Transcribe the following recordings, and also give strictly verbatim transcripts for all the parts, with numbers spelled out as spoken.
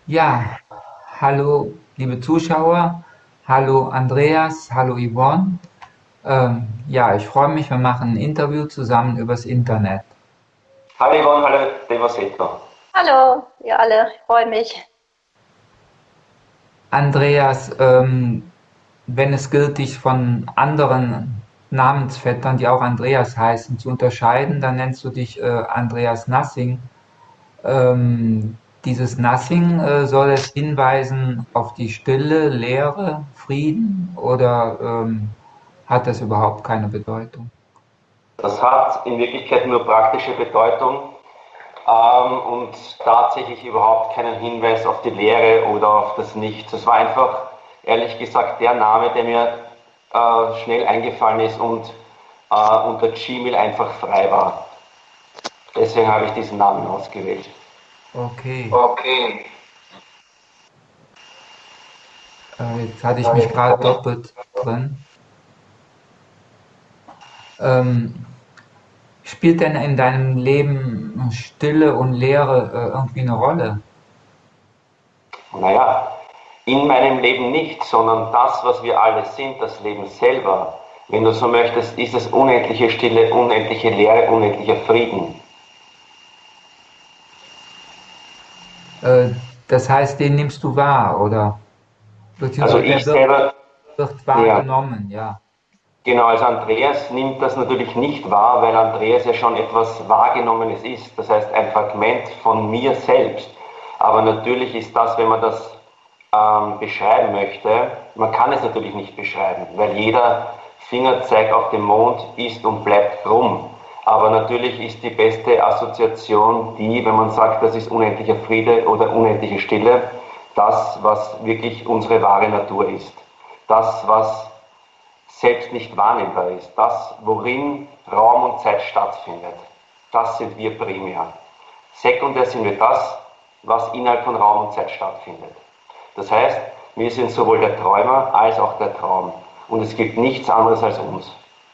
Ja, hallo liebe Zuschauer, hallo Andreas, hallo Yvonne. Ähm, ja, ich freue mich, wir machen ein Interview zusammen übers Internet. Hallo Yvonne, hallo Devosetto. Hallo, ihr alle, ich freue mich. Andreas, ähm, wenn es gilt, dich von anderen Namensvettern, die auch Andreas heißen, zu unterscheiden, dann nennst du dich äh, Andreas Nassing. Ähm, dieses Nothing, äh, soll es hinweisen auf die Stille, Leere, Frieden oder ähm, hat das überhaupt keine Bedeutung? Das hat in Wirklichkeit nur praktische Bedeutung ähm, und tatsächlich überhaupt keinen Hinweis auf die Lehre oder auf das Nichts. Es war einfach, ehrlich gesagt, der Name, der mir äh, schnell eingefallen ist und äh, unter Gmail einfach frei war. Deswegen habe ich diesen Namen ausgewählt. Okay, Okay. äh, jetzt hatte ich mich gerade doppelt drin. Ähm, spielt denn in deinem Leben Stille und Leere äh, irgendwie eine Rolle? Naja, in meinem Leben nicht, sondern das, was wir alle sind, das Leben selber. Wenn du so möchtest, ist es unendliche Stille, unendliche Leere, unendlicher Frieden. Äh, das heißt, den nimmst du wahr oder Also beziehungsweise der ich wird, selber, wird ja, wahrgenommen, ja. genau, also Andreas nimmt das natürlich nicht wahr, weil Andreas ja schon etwas Wahrgenommenes ist. Das heißt, ein Fragment von mir selbst. Aber natürlich ist das, wenn man das ähm, beschreiben möchte, man kann es natürlich nicht beschreiben, weil jeder Fingerzeig auf dem Mond ist und bleibt krumm. Aber natürlich ist die beste Assoziation die, wenn man sagt, das ist unendlicher Friede oder unendliche Stille, das, was wirklich unsere wahre Natur ist. Das, was selbst nicht wahrnehmbar ist. Das, worin Raum und Zeit stattfindet. Das sind wir primär. Sekundär sind wir das, was innerhalb von Raum und Zeit stattfindet. Das heißt, wir sind sowohl der Träumer als auch der Traum. Und es gibt nichts anderes als uns.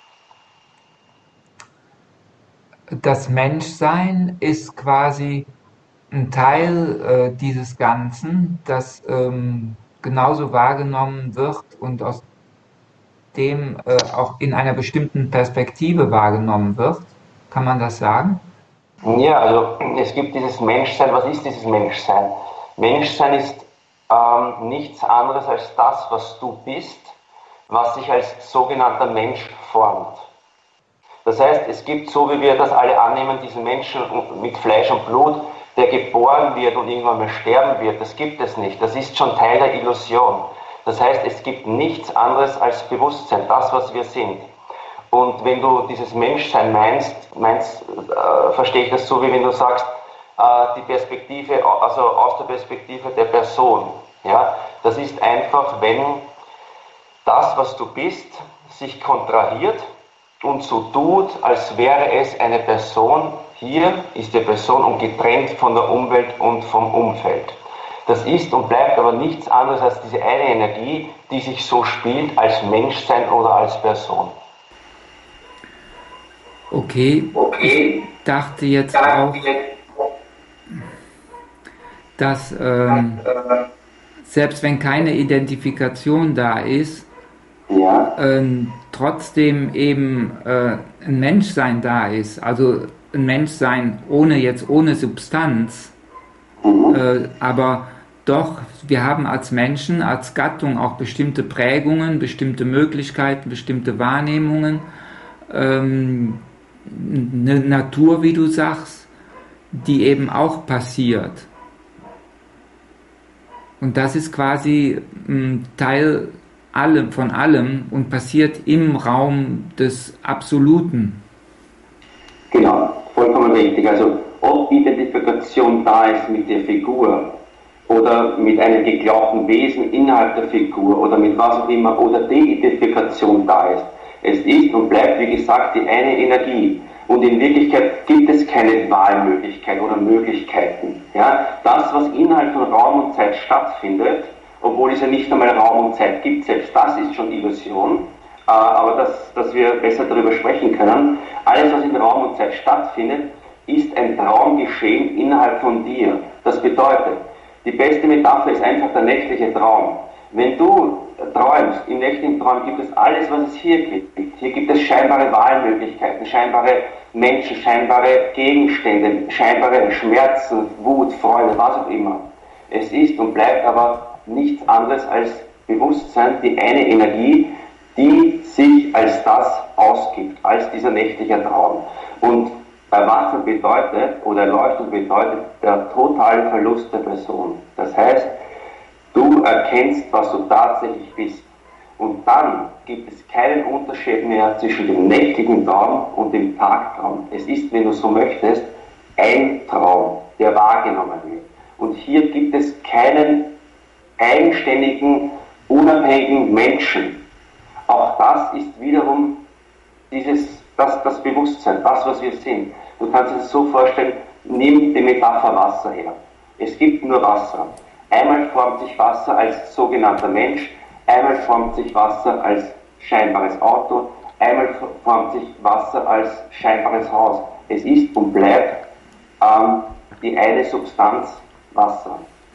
Das Menschsein ist quasi ein Teil äh, dieses Ganzen, das ähm, genauso wahrgenommen wird und aus dem äh, auch in einer bestimmten Perspektive wahrgenommen wird. Kann man das sagen? Ja, also es gibt dieses Menschsein. Was ist dieses Menschsein? Menschsein ist ähm, nichts anderes als das, was du bist, was sich als sogenannter Mensch formt. Das heißt, es gibt, so wie wir das alle annehmen, diesen Menschen mit Fleisch und Blut, der geboren wird und irgendwann mal sterben wird. Das gibt es nicht. Das ist schon Teil der Illusion. Das heißt, es gibt nichts anderes als Bewusstsein, das, was wir sind. Und wenn du dieses Menschsein meinst, meinst äh, verstehe ich das so, wie wenn du sagst, äh, die Perspektive, also aus der Perspektive der Person. Ja? Das ist einfach, wenn das, was du bist, sich kontrahiert und so tut, als wäre es eine Person. Hier ist die Person und getrennt von der Umwelt und vom Umfeld. Das ist und bleibt aber nichts anderes als diese eine Energie, die sich so spielt als Menschsein oder als Person. Okay, ich Okay, dachte jetzt dachte auch, jetzt, dass ähm, selbst wenn keine Identifikation da ist, ja, ähm, trotzdem eben äh, ein Menschsein da ist, also ein Menschsein ohne jetzt ohne Substanz, mhm. äh, aber doch, wir haben als Menschen, als Gattung auch bestimmte Prägungen, bestimmte Möglichkeiten, bestimmte Wahrnehmungen, ähm, eine Natur, wie du sagst, die eben auch passiert. Und das ist quasi ein Teil allem, von allem und passiert im Raum des Absoluten. Genau, vollkommen richtig. Also ob Identifikation da ist mit der Figur oder mit einem geglaubten Wesen innerhalb der Figur oder mit was auch immer oder De-Identifikation da ist. Es ist und bleibt, wie gesagt, die eine Energie. Und in Wirklichkeit gibt es keine Wahlmöglichkeit oder Möglichkeiten. Ja? Das, was innerhalb von Raum und Zeit stattfindet, obwohl es ja nicht einmal Raum und Zeit gibt, selbst das ist schon Illusion, äh, aber dass, dass wir besser darüber sprechen können. Alles, was in Raum und Zeit stattfindet, ist ein Traumgeschehen innerhalb von dir. Das bedeutet, Die beste Metapher ist einfach der nächtliche Traum. Wenn du träumst, im nächtlichen Traum gibt es alles, was es hier gibt. Hier gibt es scheinbare Wahlmöglichkeiten, scheinbare Menschen, scheinbare Gegenstände, scheinbare Schmerzen, Wut, Freude, was auch immer. Es ist und bleibt aber nichts anderes als Bewusstsein, die eine Energie, die sich als das ausgibt, als dieser nächtliche Traum. Und Erwachen bedeutet, oder Erleuchtung bedeutet der totale Verlust der Person. Das heißt, du erkennst, was du tatsächlich bist. Und dann gibt es keinen Unterschied mehr zwischen dem nächtlichen Traum und dem Tagtraum. Es ist, wenn du so möchtest, ein Traum, der wahrgenommen wird. Und hier gibt es keinen eigenständigen, unabhängigen Menschen. Auch das ist wiederum dieses, das, das Bewusstsein, das, was wir sind. Du kannst es so vorstellen, nimm die Metapher Wasser her. Es gibt nur Wasser. Einmal formt sich Wasser als sogenannter Mensch, einmal formt sich Wasser als scheinbares Auto, einmal formt sich Wasser als scheinbares Haus. Es ist und bleibt ähm, die eine Substanz Wasser.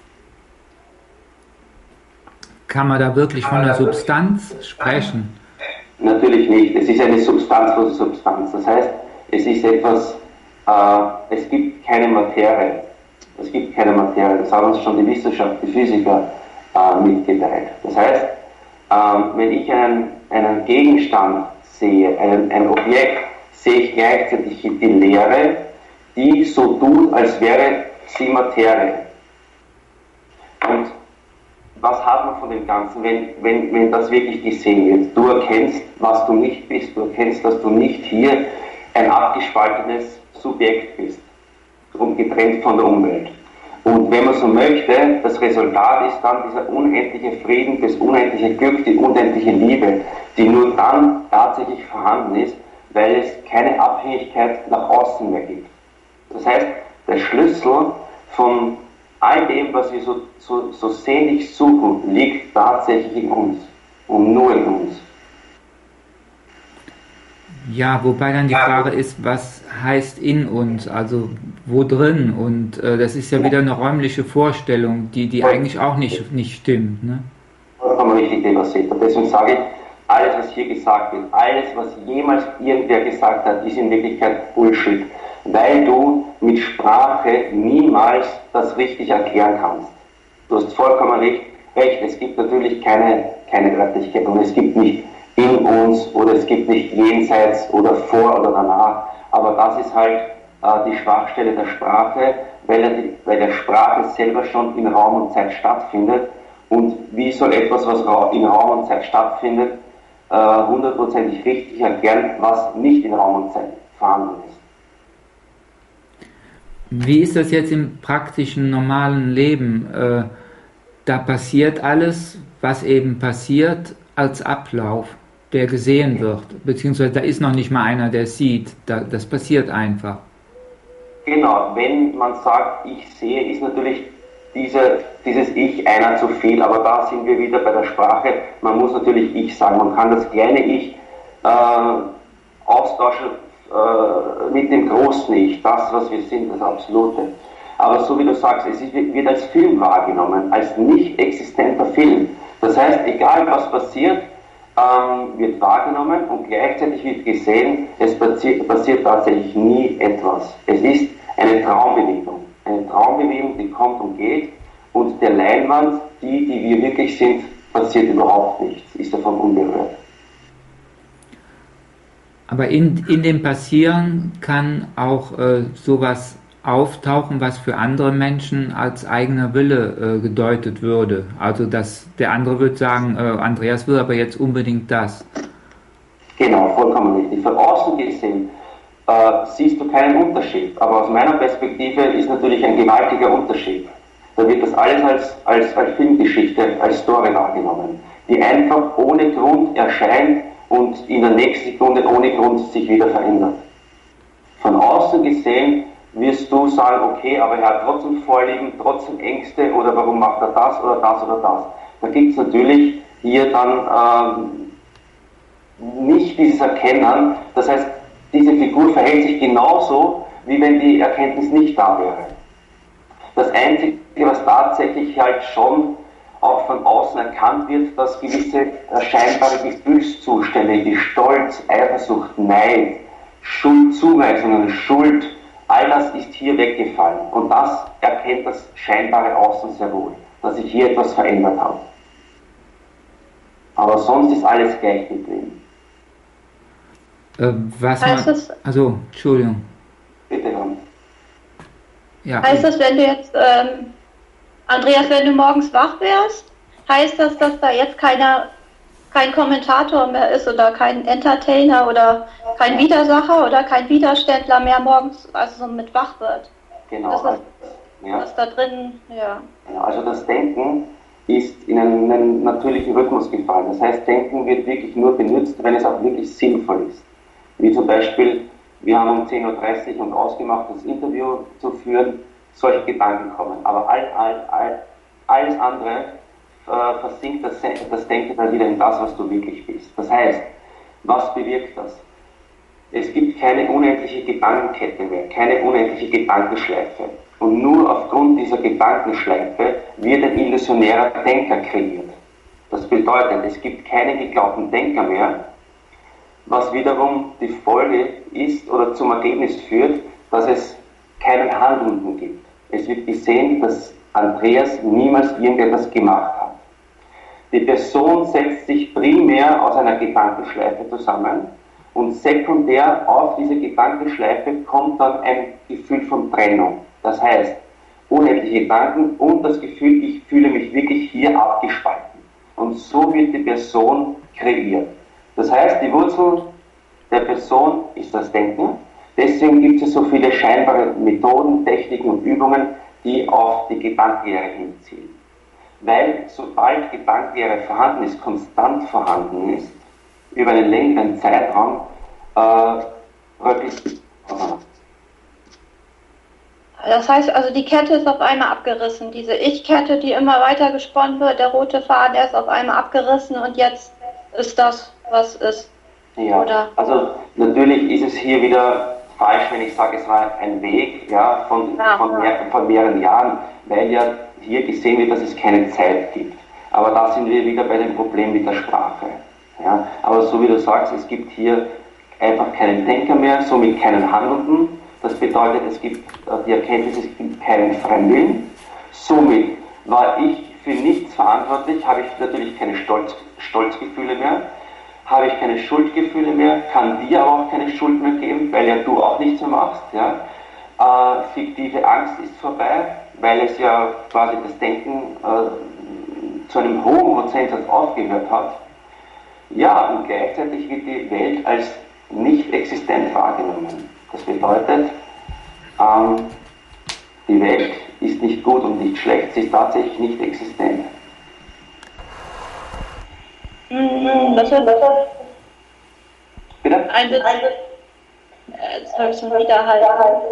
Kann man da wirklich von einer Substanz sprechen? Natürlich nicht. Es ist eine substanzlose Substanz. Das heißt, es ist etwas, äh, es gibt keine Materie. Es gibt keine Materie. Das haben uns schon die Wissenschaft, die Physiker äh, mitgeteilt. Das heißt, ähm, wenn ich einen, einen Gegenstand sehe, einen, ein Objekt, sehe ich gleichzeitig die Leere, die so tut, als wäre sie Materie. Und was hat man von dem Ganzen, wenn, wenn, wenn das wirklich gesehen wird? Du erkennst, was du nicht bist. Du erkennst, dass du nicht hier ein abgespaltenes Subjekt bist und getrennt von der Umwelt. Und wenn man so möchte, das Resultat ist dann dieser unendliche Frieden, das unendliche Glück, die unendliche Liebe, die nur dann tatsächlich vorhanden ist, weil es keine Abhängigkeit nach außen mehr gibt. Das heißt, der Schlüssel von all dem, was wir so, so, so sehnlich suchen, liegt tatsächlich in uns und nur in uns. Ja, wobei dann die Frage ist, was heißt in uns, also wo drin? Und äh, das ist ja wieder eine räumliche Vorstellung, die, die eigentlich auch nicht, nicht stimmt. Ne? Vollkommen richtig, debattiert. Und deswegen sage ich, alles, was hier gesagt wird, alles, was jemals irgendwer gesagt hat, ist in Wirklichkeit Bullshit. Weil du mit Sprache niemals das richtig erklären kannst. Du hast vollkommen recht, recht. Es gibt natürlich keine, keine Örtlichkeit und es gibt nicht in uns oder es gibt nicht jenseits oder vor oder danach. Aber das ist halt äh, die Schwachstelle der Sprache, weil, er die, weil der Sprache selber schon in Raum und Zeit stattfindet. Und wie soll etwas, was in Raum und Zeit stattfindet, äh, hundertprozentig richtig erklären, was nicht in Raum und Zeit vorhanden ist? Wie ist das jetzt im praktischen, normalen Leben? Äh, da passiert alles, was eben passiert, als Ablauf, der gesehen wird. Beziehungsweise da ist noch nicht mal einer, der sieht. Da, das passiert einfach. Genau, wenn man sagt, ich sehe, ist natürlich diese, dieses Ich einer zu viel. Aber da sind wir wieder bei der Sprache. Man muss natürlich Ich sagen. Man kann das kleine Ich äh, austauschen mit dem großen Ich, das, was wir sind, das Absolute. Aber so wie du sagst, es wird als Film wahrgenommen, als nicht existenter Film. Das heißt, egal was passiert, ähm, wird wahrgenommen und gleichzeitig wird gesehen, es passiert, passiert tatsächlich nie etwas. Es ist eine Traumbewegung. Eine Traumbewegung, die kommt und geht und der Leinwand, die, die wir wirklich sind, passiert überhaupt nichts, ist davon unberührt. Aber in, in dem Passieren kann auch äh, sowas auftauchen, was für andere Menschen als eigener Wille äh, gedeutet würde. Also dass der andere würde sagen, äh, Andreas will aber jetzt unbedingt das. Genau, vollkommen richtig. Von außen gesehen äh, siehst du keinen Unterschied, aber aus meiner Perspektive ist natürlich ein gewaltiger Unterschied. Da wird das alles als, als, als Filmgeschichte, als Story wahrgenommen, die einfach ohne Grund erscheint und in der nächsten Sekunde ohne Grund sich wieder verändert. Von außen gesehen wirst du sagen, okay, aber er hat trotzdem Vorlieben, trotzdem Ängste oder warum macht er das oder das oder das. Da gibt es natürlich hier dann ähm, nicht dieses Erkennen, das heißt, diese Figur verhält sich genauso, wie wenn die Erkenntnis nicht da wäre. Das Einzige, was tatsächlich halt schon auch von außen erkannt wird, dass gewisse äh, scheinbare Gefühlszustände wie Stolz, Eifersucht, Neid, Schuldzuweisungen, Schuld, all das ist hier weggefallen. Und das erkennt das scheinbare Außen sehr wohl, dass sich hier etwas verändert hat. Aber sonst ist alles gleich geblieben. Äh, was Heißt man, das, also, Entschuldigung. Bitte dann. Ja, heißt das, wenn du jetzt, ähm, Andreas, wenn du morgens wach wärst, heißt das, dass da jetzt keiner, kein Kommentator mehr ist oder kein Entertainer oder kein Widersacher oder kein Widerständler mehr morgens, also so mit wach wird? Genau. Das ist, Also, ja. was da drin, ja. Ja, also das Denken ist in einen, einen natürlichen Rhythmus gefallen. Das heißt, Denken wird wirklich nur benutzt, wenn es auch wirklich sinnvoll ist. Wie zum Beispiel, wir haben um zehn Uhr dreißig und ausgemacht, das Interview zu führen, solche Gedanken kommen. Aber all, all, all, alles andere äh, versinkt das, das Denken dann wieder in das, was du wirklich bist. Das heißt, was bewirkt das? Es gibt keine unendliche Gedankenkette mehr, keine unendliche Gedankenschleife. Und nur aufgrund dieser Gedankenschleife wird ein illusionärer Denker kreiert. Das bedeutet, es gibt keine geglaubten Denker mehr, was wiederum die Folge ist oder zum Ergebnis führt, dass es keinen Handelnden gibt. Es wird gesehen, dass Andreas niemals irgendetwas gemacht hat. Die Person setzt sich primär aus einer Gedankenschleife zusammen und sekundär auf diese Gedankenschleife kommt dann ein Gefühl von Trennung. Das heißt, unendliche Gedanken und das Gefühl, ich fühle mich wirklich hier abgespalten. Und so wird die Person kreiert. Das heißt, die Wurzel der Person ist das Denken. Deswegen gibt es so viele scheinbare Methoden, Techniken und Übungen, die auf die Gedankenlehre hinziehen. Weil sobald Gedankenlehre vorhanden ist, konstant vorhanden ist, über einen längeren Zeitraum, äh, wirklich. Das heißt also, die Kette ist auf einmal abgerissen. Diese Ich-Kette, die immer weiter gesponnen wird, der rote Faden, der ist auf einmal abgerissen und jetzt ist das, was ist. Ja, Oder? Also natürlich ist es hier wieder falsch, wenn ich sage, es war ein Weg ja, von, ja, von, ja. Mehr, von mehreren Jahren, weil ja hier gesehen wird, dass es keine Zeit gibt. Aber da sind wir wieder bei dem Problem mit der Sprache. Ja. Aber so wie du sagst, es gibt hier einfach keinen Denker mehr, somit keinen Handelnden. Das bedeutet, es gibt die Erkenntnis, es gibt keinen Fremdwillen. Somit war ich für nichts verantwortlich, habe ich natürlich keine Stolz, Stolzgefühle mehr, habe ich keine Schuldgefühle mehr, kann dir aber auch keine Schuld mehr geben, weil ja du auch nichts mehr machst. Ja. Äh, fiktive Angst ist vorbei, weil es ja quasi das Denken äh, zu einem hohen Prozentsatz aufgehört hat. Ja, und gleichzeitig wird die Welt als nicht existent wahrgenommen. Das bedeutet, ähm, die Welt ist nicht gut und nicht schlecht, sie ist tatsächlich nicht existent. Mhm, das ist Bitte? ein Witz. Äh, Jetzt habe ich schon wieder halt.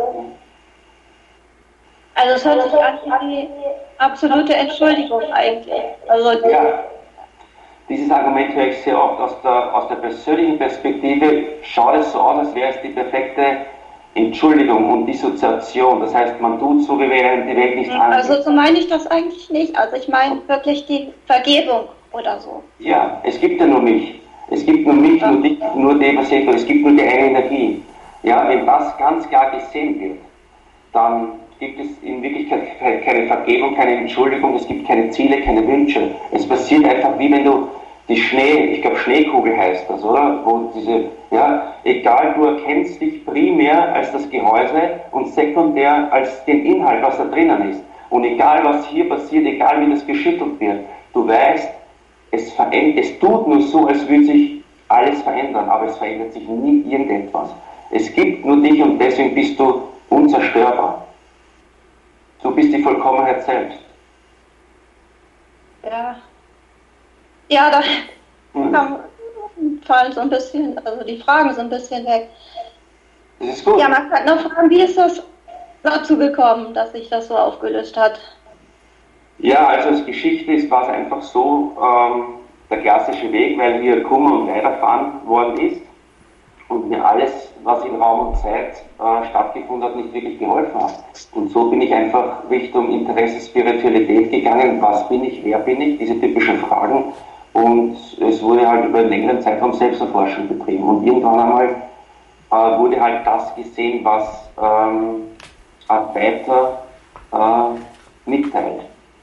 Also es hört sich an wie die absolute Entschuldigung eigentlich. Also Ja, dieses Argument höre ich sehr oft aus der, aus der persönlichen Perspektive, schaut es so aus, als wäre es die perfekte Entschuldigung und Dissoziation. Das heißt, man tut so, wie wenn einem die Welt nicht angeht. Also so meine ich das eigentlich nicht. Also ich meine wirklich die Vergebung oder so. Ja, es gibt ja nur mich. Es gibt nur mich, Ja. nur dich, nur Deva-Sektor, es gibt nur die eine Energie. Ja, wenn das ganz klar gesehen wird, dann gibt es in Wirklichkeit keine Vergebung, keine Entschuldigung, es gibt keine Ziele, keine Wünsche. Es passiert einfach, wie wenn du die Schnee, ich glaube Schneekugel heißt das, oder? Wo diese, ja, egal, du erkennst dich primär als das Gehäuse und sekundär als den Inhalt, was da drinnen ist. Und egal, was hier passiert, egal wie das geschüttelt wird, du weißt, es, verändert, es tut nur so, als würde sich alles verändern, aber es verändert sich nie irgendetwas. Es gibt nur dich und deswegen bist du unzerstörbar. Du bist die Vollkommenheit selbst. Ja. Ja, da Hm. kam- fallen so ein bisschen, also die Fragen so ein bisschen weg. Das ist gut. Ja, man kann noch fragen, wie ist das dazu gekommen, dass sich das so aufgelöst hat? Ja, also als Geschichte ist, war es einfach so, ähm, der klassische Weg, weil hier Kummer und Leid erfahren worden ist und mir alles was in Raum und Zeit äh, stattgefunden hat, nicht wirklich geholfen hat. Und so bin ich einfach Richtung Interesse Spiritualität gegangen. Was bin ich, wer bin ich? Diese typischen Fragen. Und es wurde halt über einen längeren Zeitraum Selbsterforschung betrieben. Und irgendwann einmal äh, wurde halt das gesehen, was ähm, Advaita äh, mitteilt.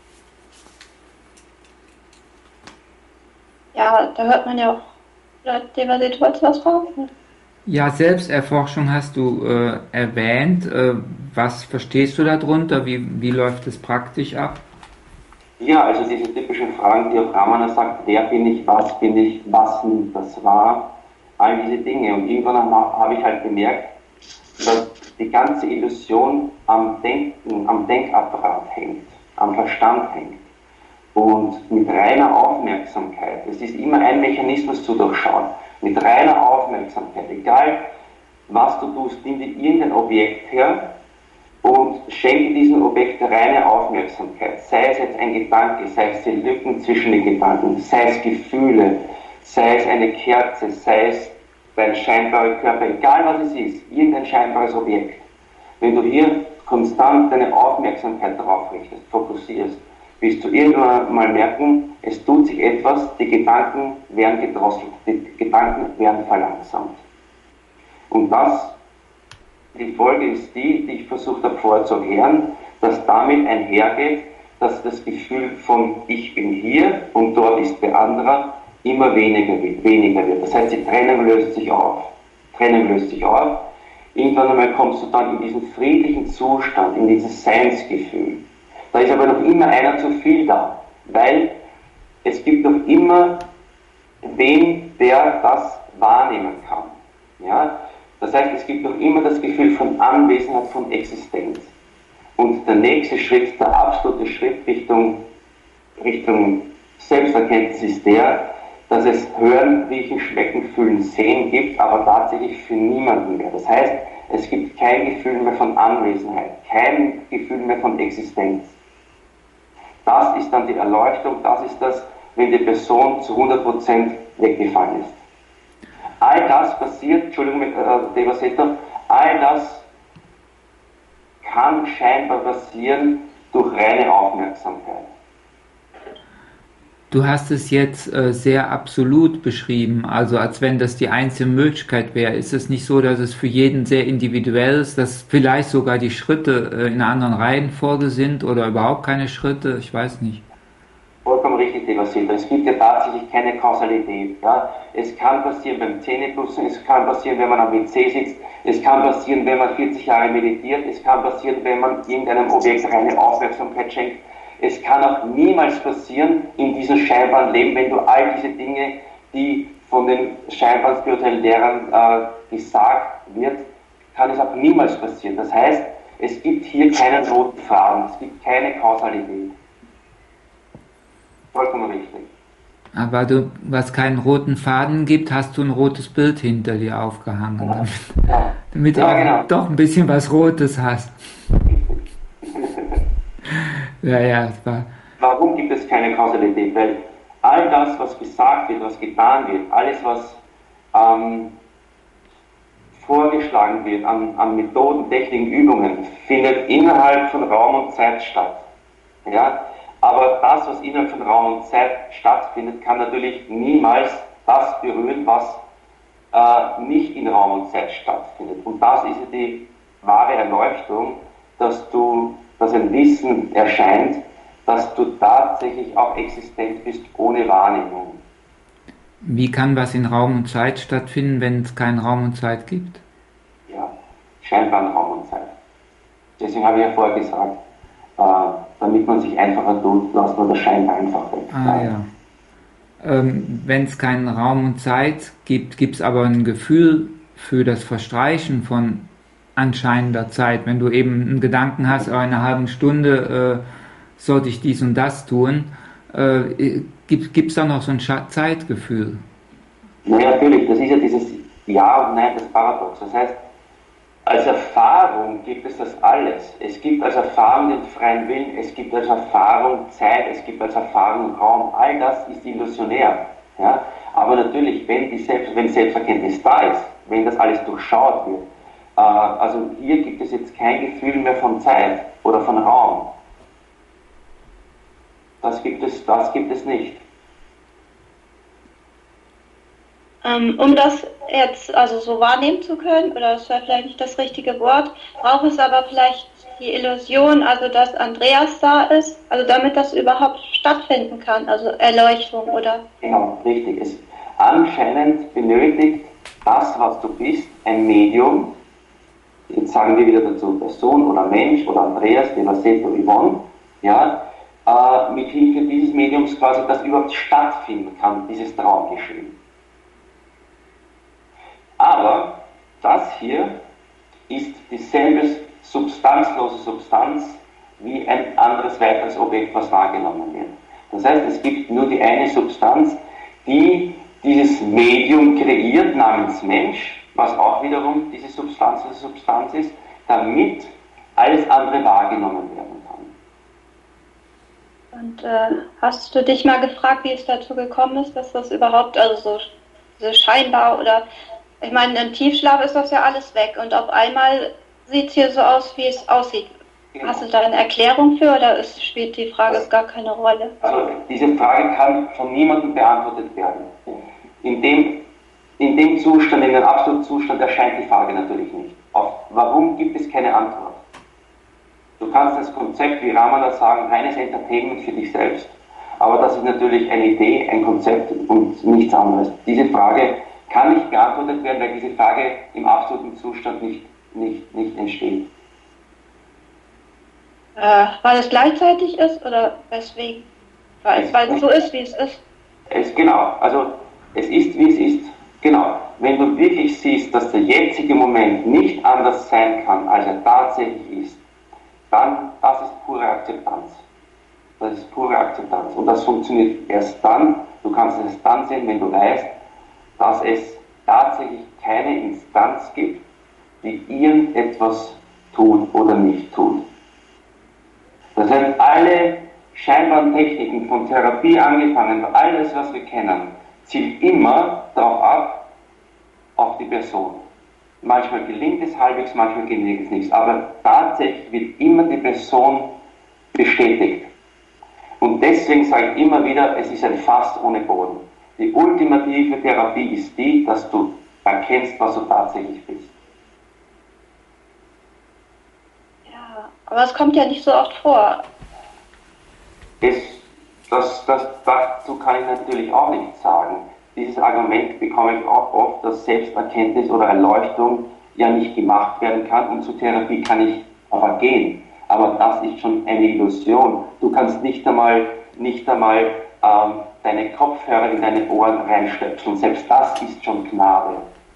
Ja, da hört man ja auch, Devasith, wolltest du was fragen? Ja, Selbsterforschung hast du äh, erwähnt. Äh, was verstehst du darunter? Wie, wie läuft es praktisch ab? Ja, also diese typischen Fragen, die auch Ramana sagt, wer bin ich, was bin ich, was nimmt das wahr, all diese Dinge. Und irgendwann habe ich halt gemerkt, dass die ganze Illusion am Denken, am Denkapparat hängt, am Verstand hängt. Und mit reiner Aufmerksamkeit, es ist immer ein Mechanismus zu durchschauen, mit reiner Aufmerksamkeit, egal was du tust, nimm dir irgendein Objekt her und schenke diesem Objekt reine Aufmerksamkeit. Sei es jetzt ein Gedanke, sei es die Lücken zwischen den Gedanken, sei es Gefühle, sei es eine Kerze, sei es dein scheinbarer Körper, egal was es ist, irgendein scheinbares Objekt. Wenn du hier konstant deine Aufmerksamkeit darauf richtest, fokussierst, wirst du irgendwann mal merken, es tut sich etwas, die Gedanken werden gedrosselt, die Gedanken werden verlangsamt. Und das, die Folge ist die, die ich versucht habe vorher zu erklären, dass damit einhergeht, dass das Gefühl von ich bin hier und dort ist der andere immer weniger wird, weniger wird. Das heißt, die Trennung löst sich auf. Trennung löst sich auf. Irgendwann einmal kommst du dann in diesen friedlichen Zustand, in dieses Seinsgefühl. Da ist aber noch immer einer zu viel da, weil es gibt noch immer wen, der das wahrnehmen kann. Ja? Das heißt, es gibt noch immer das Gefühl von Anwesenheit, von Existenz. Und der nächste Schritt, der absolute Schritt Richtung, Richtung Selbsterkenntnis ist der, dass es Hören, Riechen, Schmecken, Fühlen, Sehen gibt, aber tatsächlich für niemanden mehr. Das heißt, es gibt kein Gefühl mehr von Anwesenheit, kein Gefühl mehr von Existenz. Das ist dann die Erleuchtung, das ist das, wenn die Person zu hundert Prozent weggefallen ist. All das passiert, Entschuldigung, äh, Devaseta, all das kann scheinbar passieren durch reine Aufmerksamkeit. Du hast es jetzt äh, sehr absolut beschrieben, also als wenn das die einzige Möglichkeit wäre. Ist es nicht so, dass es für jeden sehr individuell ist, dass vielleicht sogar die Schritte äh, in einer anderen Reihenfolge sind oder überhaupt keine Schritte? Ich weiß nicht. Vollkommen richtig, Devasita. Es gibt ja tatsächlich keine Kausalität. Ja? Es kann passieren beim Zähneputzen, es kann passieren, wenn man am W C sitzt, es kann passieren, wenn man vierzig Jahre meditiert, es kann passieren, wenn man irgendeinem Objekt reine Aufmerksamkeit schenkt. Es kann auch niemals passieren in diesem scheinbaren Leben, wenn du all diese Dinge, die von den scheinbaren spirituellen Lehrern äh, gesagt wird, kann es auch niemals passieren. Das heißt, es gibt hier keinen roten Faden, es gibt keine Kausalität. Vollkommen richtig. Aber du, was keinen roten Faden gibt, hast du ein rotes Bild hinter dir aufgehangen, Ja. damit, Ja. damit Ja, du auch genau. doch ein bisschen was Rotes hast. Ja, ja, es war. Warum gibt es keine Kausalität? Weil all das, was gesagt wird, was getan wird, alles, was ähm, vorgeschlagen wird an, an Methoden, Techniken, Übungen, findet innerhalb von Raum und Zeit statt. Ja? Aber das, was innerhalb von Raum und Zeit stattfindet, kann natürlich niemals das berühren, was äh, nicht in Raum und Zeit stattfindet. Und das ist die wahre Erleuchtung, dass du dass ein Wissen erscheint, dass du tatsächlich auch existent bist ohne Wahrnehmung. Wie kann was in Raum und Zeit stattfinden, wenn es keinen Raum und Zeit gibt? Ja, scheinbar in Raum und Zeit. Deswegen habe ich ja vorher gesagt, äh, damit man sich einfacher tut, lässt man das scheinbar einfach weg. Ah ja. Ähm, wenn es keinen Raum und Zeit gibt, gibt es aber ein Gefühl für das Verstreichen von anscheinender Zeit. Wenn du eben einen Gedanken hast, oh, in einer halben Stunde äh, sollte ich dies und das tun, äh, gibt es da noch so ein Zeitgefühl? Ja, natürlich, das ist ja dieses Ja und Nein, das Paradox. Das heißt, als Erfahrung gibt es das alles. Es gibt als Erfahrung den freien Willen, es gibt als Erfahrung Zeit, es gibt als Erfahrung Raum. All das ist illusionär. Ja? Aber natürlich, wenn die Selbst, wenn Selbsterkenntnis da ist, wenn das alles durchschaut wird. Äh, also hier gibt es jetzt kein Gefühl mehr von Zeit oder von Raum. Das gibt es, das gibt es nicht. Ähm, um das jetzt also so wahrnehmen zu können, oder das wäre vielleicht nicht das richtige Wort, braucht es aber vielleicht die Illusion, also dass Andreas da ist, also damit das überhaupt stattfinden kann, also Erleuchtung, oder? Genau, richtig. Es anscheinend benötigt das, was du bist, ein Medium. Jetzt sagen wir wieder dazu Person oder Mensch oder Andreas, Delaseto, Yvonne, ja, äh, mit Hilfe dieses Mediums quasi, das überhaupt stattfinden kann, dieses Traumgeschehen. Aber das hier ist dieselbe substanzlose Substanz wie ein anderes weiteres Objekt, was wahrgenommen wird. Das heißt, es gibt nur die eine Substanz, die dieses Medium kreiert namens Mensch, was auch wiederum diese substanzlose Substanz ist, damit alles andere wahrgenommen werden kann. Und äh, hast du dich mal gefragt, wie es dazu gekommen ist, dass das überhaupt, also so, so scheinbar oder, ich meine, im Tiefschlaf ist das ja alles weg und auf einmal sieht es hier so aus, wie es aussieht. Genau. Hast du da eine Erklärung für oder ist, spielt die Frage das, gar keine Rolle? Also diese Frage kann von niemandem beantwortet werden. In dem, in dem Zustand, in dem absoluten Zustand erscheint die Frage natürlich nicht. Auf warum gibt es keine Antwort? Du kannst das Konzept, wie Ramana sagen, reines Entertainment für dich selbst. Aber das ist natürlich eine Idee, ein Konzept und nichts anderes. Diese Frage kann nicht beantwortet werden, weil diese Frage im absoluten Zustand nicht, nicht, nicht entsteht. Äh, weil es gleichzeitig ist oder weswegen? Weil es, weil es so ist, wie es ist. Es, genau, also es ist, wie es ist. Genau. Wenn du wirklich siehst, dass der jetzige Moment nicht anders sein kann, als er tatsächlich ist, dann, das ist pure Akzeptanz. Das ist pure Akzeptanz. Und das funktioniert erst dann, du kannst es erst dann sehen, wenn du weißt, dass es tatsächlich keine Instanz gibt, die irgendetwas tut oder nicht tut. Das heißt, alle scheinbaren Techniken von Therapie angefangen, alles, was wir kennen, zielt immer darauf ab, auf die Person. Manchmal gelingt es halbwegs, manchmal gelingt es nicht. Aber tatsächlich wird immer die Person bestätigt. Und deswegen sage ich immer wieder, es ist ein Fass ohne Boden. Die ultimative Therapie ist die, dass du erkennst, was du tatsächlich bist. Ja, aber es kommt ja nicht so oft vor. Es, das, das, dazu kann ich natürlich auch nichts sagen. Dieses Argument bekomme ich auch oft, dass Selbsterkenntnis oder Erleuchtung ja nicht gemacht werden kann und zur Therapie kann ich aber gehen. Aber das ist schon eine Illusion. Du kannst nicht einmal, nicht einmal ähm, deine Kopfhörer in deine Ohren reinstöpseln. Selbst das ist schon Gnade.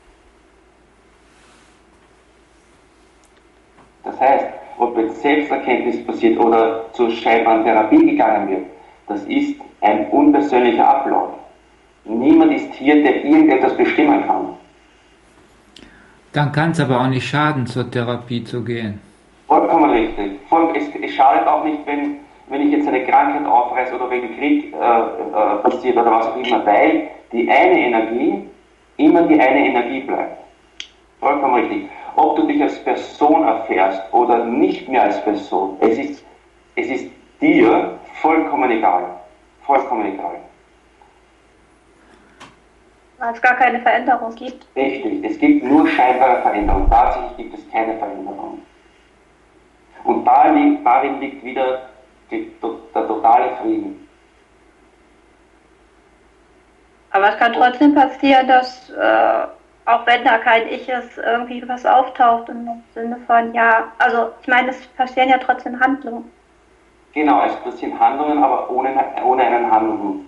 Das heißt, ob jetzt Selbsterkenntnis passiert oder zur scheinbaren Therapie gegangen wird, das ist ein unpersönlicher Ablauf. Niemand ist hier, der irgendetwas bestimmen kann. Dann kann es aber auch nicht schaden, zur Therapie zu gehen. Vollkommen richtig. Es, es schadet auch nicht, wenn, wenn ich jetzt eine Krankheit aufreiße oder wenn Krieg äh, äh, passiert oder was auch immer, weil die eine Energie immer die eine Energie bleibt. Vollkommen richtig. Ob du dich als Person erfährst oder nicht mehr als Person, es ist, es ist dir vollkommen egal. Vollkommen egal. Weil es gar keine Veränderung gibt. Richtig, es gibt nur scheinbare Veränderung. Tatsächlich gibt es keine Veränderung. Und darin, darin liegt wieder die, der totale Frieden. Aber es kann trotzdem passieren, dass, äh, auch wenn da kein Ich ist, irgendwie was auftaucht im Sinne von, ja, also ich meine, es passieren ja trotzdem Handlungen. Genau, es passieren Handlungen, aber ohne, ohne einen Handlung.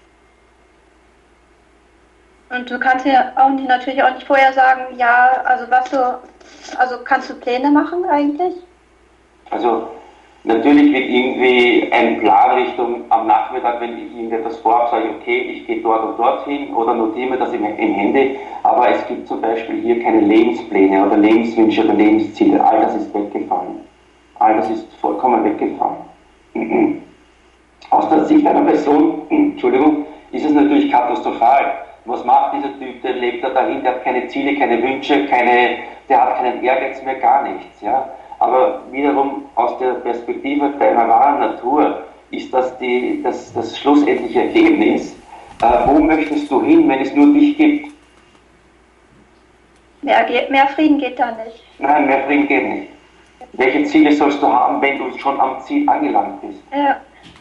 Und du kannst ja auch nicht, natürlich auch nicht vorher sagen, ja, also was du, also kannst du Pläne machen eigentlich? Also natürlich wird irgendwie ein Plan Richtung am Nachmittag, wenn ich irgendetwas vorhabe, sage ich, okay, ich gehe dort und dorthin oder notiere mir das im, im Handy, aber es gibt zum Beispiel hier keine Lebenspläne oder Lebenswünsche oder Lebensziele, all das ist weggefallen. All das ist vollkommen weggefallen. Aus der Sicht einer Person, Entschuldigung, ist es natürlich katastrophal. was macht dieser Typ, der lebt da dahin, der hat keine Ziele, keine Wünsche, keine, der hat keinen Ehrgeiz mehr, gar nichts. Ja? Aber wiederum aus der Perspektive deiner wahren Natur ist das die, das, das schlussendliche Ergebnis. Äh, wo möchtest du hin, wenn es nur dich gibt? Mehr, mehr Frieden geht da nicht. Nein, mehr Frieden geht nicht. Welche Ziele sollst du haben, wenn du schon am Ziel angelangt bist? Ja.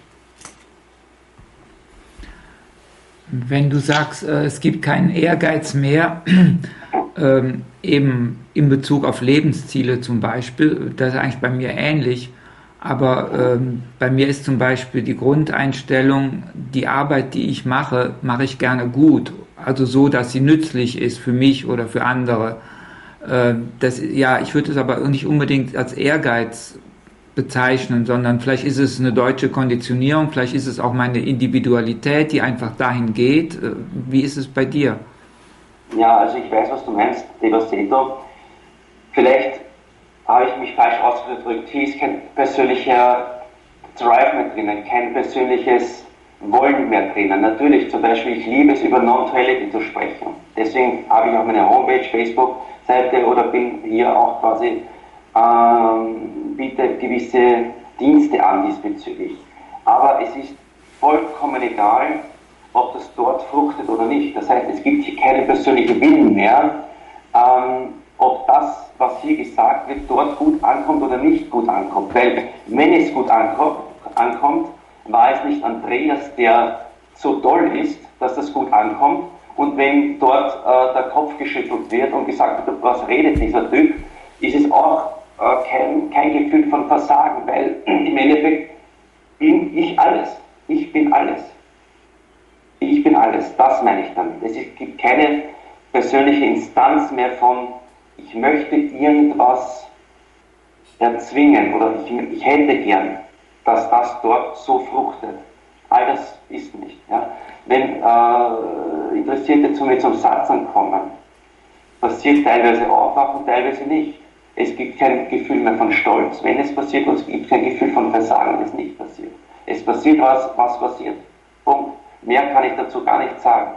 Wenn du sagst, äh, es gibt keinen Ehrgeiz mehr, ähm, eben in Bezug auf Lebensziele zum Beispiel, das ist eigentlich bei mir ähnlich, aber ähm, bei mir ist zum Beispiel die Grundeinstellung, die Arbeit, die ich mache, mache ich gerne gut, also so, dass sie nützlich ist für mich oder für andere. Äh, das, ja, ich würde es aber nicht unbedingt als Ehrgeiz bezeichnen, sondern vielleicht ist es eine deutsche Konditionierung, vielleicht ist es auch meine Individualität, die einfach dahin geht. Wie ist es bei dir? Ja, also ich weiß, was du meinst, Devastator. Vielleicht habe ich mich falsch ausgedrückt. Hier ist kein persönlicher Drive mehr drinnen, kein persönliches Wollen mehr drinnen. Natürlich, zum Beispiel, ich liebe es, über Non-Duality zu sprechen. Deswegen habe ich auch meine Homepage, Facebook-Seite oder bin hier auch quasi Ähm, bietet gewisse Dienste an diesbezüglich. Aber es ist vollkommen egal, ob das dort fruchtet oder nicht. Das heißt, es gibt hier keine persönliche Willen mehr, ähm, ob das, was hier gesagt wird, dort gut ankommt oder nicht gut ankommt. Weil wenn es gut ankommt, ankommt war es nicht Andreas, der so toll ist, dass das gut ankommt. Und wenn dort äh, der Kopf geschüttelt wird und gesagt wird, was redet dieser Typ, ist es auch Kein, kein Gefühl von Versagen, weil im Endeffekt bin ich alles. Ich bin alles. Ich bin alles. Das meine ich damit. Es gibt keine persönliche Instanz mehr von, ich möchte irgendwas erzwingen oder ich, ich hätte gern, dass das dort so fruchtet. All das ist nicht. Ja. Wenn äh, Interessierte zu mir zum Satzern kommen, passiert teilweise Aufwachen, teilweise nicht. Es gibt kein Gefühl mehr von Stolz, wenn es passiert, und es gibt kein Gefühl von Versagen, wenn es nicht passiert. Es passiert was, was passiert. Punkt. Mehr kann ich dazu gar nicht sagen.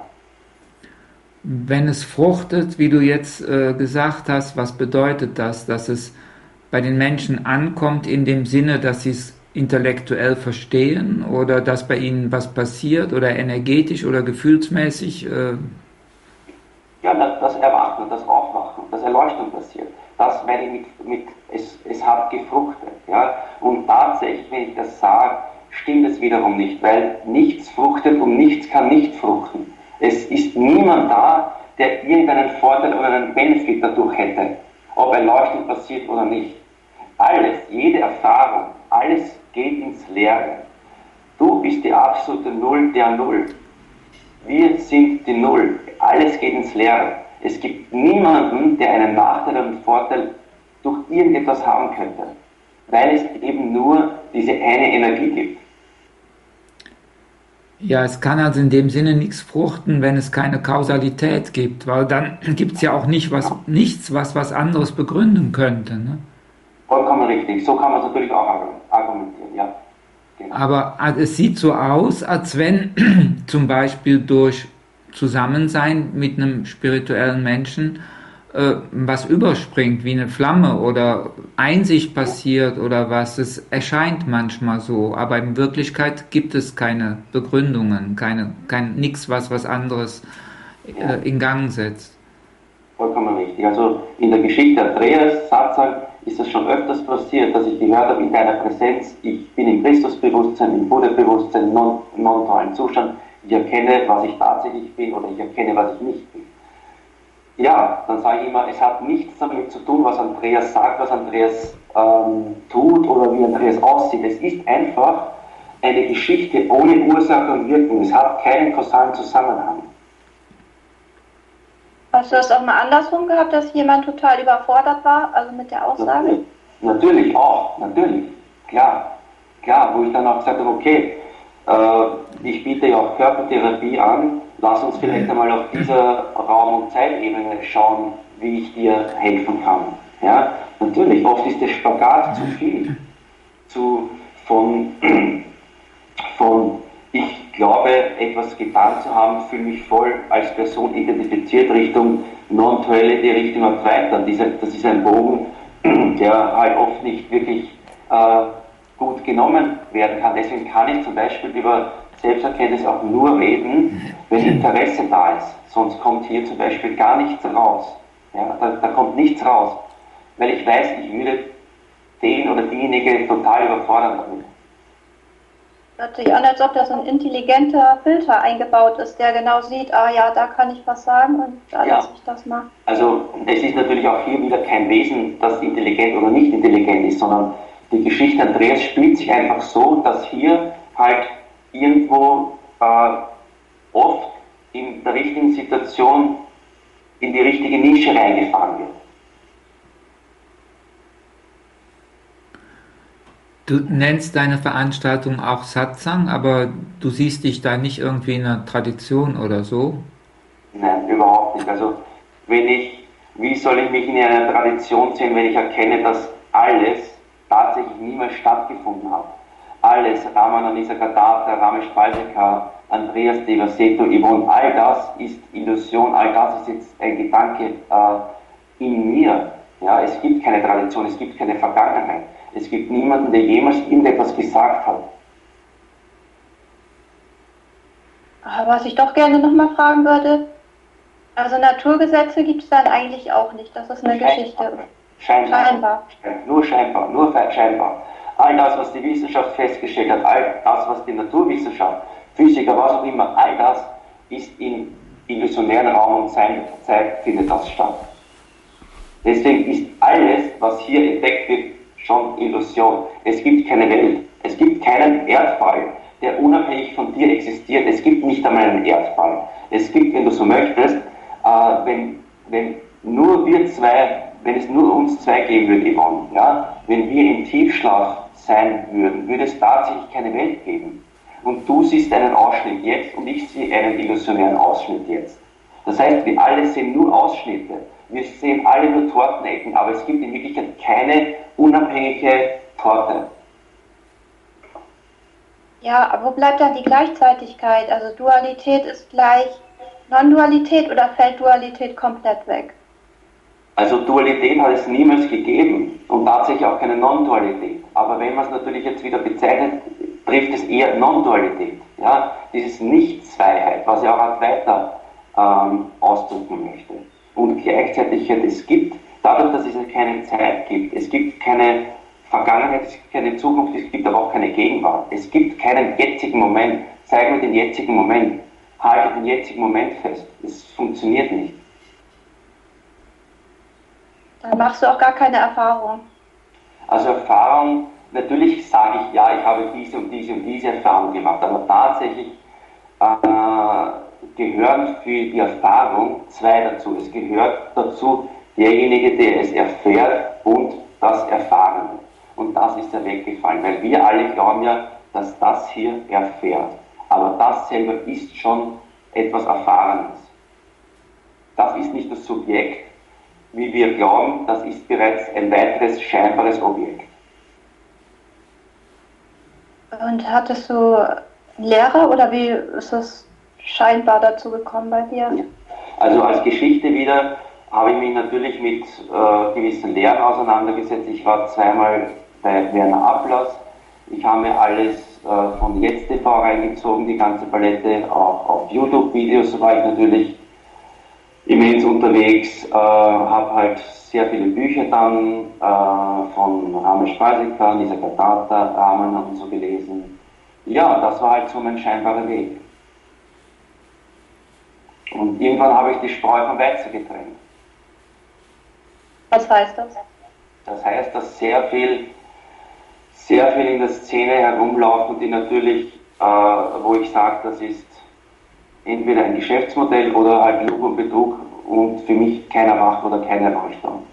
Wenn es fruchtet, wie du jetzt äh, gesagt hast, was bedeutet das? Dass es bei den Menschen ankommt in dem Sinne, dass sie es intellektuell verstehen oder dass bei ihnen was passiert oder energetisch oder gefühlsmäßig? Äh ja, das, das Erwachen, das Aufwachen, das Erleuchtung passiert. Das meine ich mit, mit es, es hat gefruchtet. Ja? Und tatsächlich, wenn ich das sage, stimmt es wiederum nicht, weil nichts fruchtet und nichts kann nicht fruchten. Es ist niemand da, der irgendeinen Vorteil oder einen Benefit dadurch hätte, ob Erleuchtung passiert oder nicht. Alles, jede Erfahrung, alles geht ins Leere. Du bist die absolute Null der Null. Wir sind die Null. Alles geht ins Leere. Es gibt niemanden, der einen Nachteil oder einen Vorteil durch irgendetwas haben könnte, weil es eben nur diese eine Energie gibt. Ja, es kann also in dem Sinne nichts fruchten, wenn es keine Kausalität gibt, weil dann gibt es ja auch nicht was, nichts, was was anderes begründen könnte. Ne? Vollkommen richtig, so kann man es natürlich auch argumentieren, ja. Genau. Aber es sieht so aus, als wenn zum Beispiel durch Zusammensein mit einem spirituellen Menschen äh, was überspringt, wie eine Flamme oder Einsicht passiert oder was. Es erscheint manchmal so, aber in Wirklichkeit gibt es keine Begründungen, keine, kein nichts, was was anderes äh, in Gang setzt. Vollkommen richtig. Also in der Geschichte Andreas Satzang ist es schon öfters passiert, dass ich gehört habe, in deiner Präsenz, ich bin im Christusbewusstsein, im Buddha-Bewusstsein, im non-dualen Zustand, ich erkenne, was ich tatsächlich bin oder ich erkenne, was ich nicht bin. Ja, dann sage ich immer, es hat nichts damit zu tun, was Andreas sagt, was Andreas ähm, tut oder wie Andreas aussieht. Es ist einfach eine Geschichte ohne Ursache und Wirkung. Es hat keinen kausalen Zusammenhang. Hast du das auch mal andersrum gehabt, dass jemand total überfordert war, also mit der Aussage? Natürlich, natürlich auch, natürlich, klar, klar, wo ich dann auch gesagt habe, okay, äh, ich biete ja auch Körpertherapie an, lass uns vielleicht einmal auf dieser Raum- und Zeitebene schauen, wie ich dir helfen kann. Ja, natürlich, oft ist der Spagat zu viel, zu, von, von ich glaube, etwas getan zu haben, fühle mich voll als Person identifiziert Richtung Non-Duality, Richtung Advaita. Das ist ein Bogen, der halt oft nicht wirklich äh, gut genommen werden kann. Deswegen kann ich zum Beispiel über Selbsterkenntnis auch nur reden, wenn Interesse da ist. Sonst kommt hier zum Beispiel gar nichts raus. Ja, da, da kommt nichts raus. Weil ich weiß, ich würde den oder diejenige total überfordern damit. Hört sich an, als ob da so ein intelligenter Filter eingebaut ist, der genau sieht, ah ja, da kann ich was sagen und da ja. lasse ich das machen. Also es ist natürlich auch hier wieder kein Wesen, das intelligent oder nicht intelligent ist, sondern die Geschichte Andreas spielt sich einfach so, dass hier halt irgendwo äh, oft in der richtigen Situation in die richtige Nische reingefahren wird. Du nennst deine Veranstaltung auch Satsang, aber du siehst dich da nicht irgendwie in einer Tradition oder so? Nein, überhaupt nicht. Also wenn ich, wie soll ich mich in einer Tradition sehen, wenn ich erkenne, dass alles tatsächlich niemals stattgefunden hat? Alles, Ramana Nisargadatta, Ramesh Balsekar, Andreas Devaseto, Yvonne, all das ist Illusion, all das ist jetzt ein Gedanke äh, in mir. Ja, es gibt keine Tradition, es gibt keine Vergangenheit. Es gibt niemanden, der jemals irgendetwas gesagt hat. Aber was ich doch gerne nochmal fragen würde, also Naturgesetze gibt es dann eigentlich auch nicht, das ist eine Scheinbar. Geschichte. Scheinbar. Scheinbar. Nur scheinbar, nur scheinbar. All das, was die Wissenschaft festgestellt hat, all das, was die Naturwissenschaft, Physiker, was auch immer, all das ist in illusionären Raum und Zeit findet das statt. Deswegen ist alles, was hier entdeckt wird, schon Illusion. Es gibt keine Welt. Es gibt keinen Erdball, der unabhängig von dir existiert. Es gibt nicht einmal einen Erdball. Es gibt, wenn du so möchtest, äh, wenn, wenn nur wir zwei, wenn es nur uns zwei geben würde, Yvonne, ja, wenn wir im Tiefschlaf sein würden, würde es tatsächlich keine Welt geben. Und du siehst einen Ausschnitt jetzt und ich sehe einen illusionären Ausschnitt jetzt. Das heißt, wir alle sehen nur Ausschnitte. Wir sehen alle nur Tortenecken, aber es gibt in Wirklichkeit keine unabhängige Torte. Ja, aber wo bleibt dann die Gleichzeitigkeit? Also Dualität ist gleich Non-Dualität oder fällt Dualität komplett weg? Also Dualität hat es niemals gegeben und tatsächlich auch keine Non-Dualität. Aber wenn man es natürlich jetzt wieder bezeichnet, trifft es eher Non-Dualität. Ja? Dieses Nicht-Zweiheit, was ja auch Advaita ähm, ausdrücken möchte. Und Gleichzeitigkeit es gibt, dadurch, dass es keine Zeit gibt, es gibt keine Vergangenheit, es gibt keine Zukunft, es gibt aber auch keine Gegenwart. Es gibt keinen jetzigen Moment. Zeig mir den jetzigen Moment. Halte den jetzigen Moment fest. Es funktioniert nicht. Dann machst du auch gar keine Erfahrung. Also Erfahrung, natürlich sage ich, ja, ich habe diese und diese und diese Erfahrung gemacht, aber tatsächlich äh, gehören für die Erfahrung zwei dazu. Es gehört dazu derjenige, der es erfährt und das Erfahrene. Und das ist ja weggefallen, weil wir alle glauben ja, dass das hier erfährt. Aber das selber ist schon etwas Erfahrenes. Das ist nicht das Subjekt, wie wir glauben, das ist bereits ein weiteres scheinbares Objekt. Und hattest du einen Lehrer oder wie ist es scheinbar dazu gekommen bei dir? Also als Geschichte wieder habe ich mich natürlich mit äh, gewissen Lehren auseinandergesetzt. Ich war zweimal bei Werner Ablass. Ich habe mir alles äh, von Jetzt T V reingezogen, die ganze Palette. Auch auf YouTube-Videos war ich natürlich immens unterwegs. Äh, habe halt sehr viele Bücher dann äh, von Ramesh Balsekar, Nisargadatta, Ramana und so gelesen. Ja, das war halt so mein scheinbarer Weg. Und irgendwann habe ich die Spreu vom Weizen getrennt. Was heißt das? Das heißt, dass sehr viel, sehr viel in der Szene herumläuft und die natürlich, äh, wo ich sage, das ist entweder ein Geschäftsmodell oder halt Lug und Betrug und für mich keiner Macht oder keine Erleuchtung.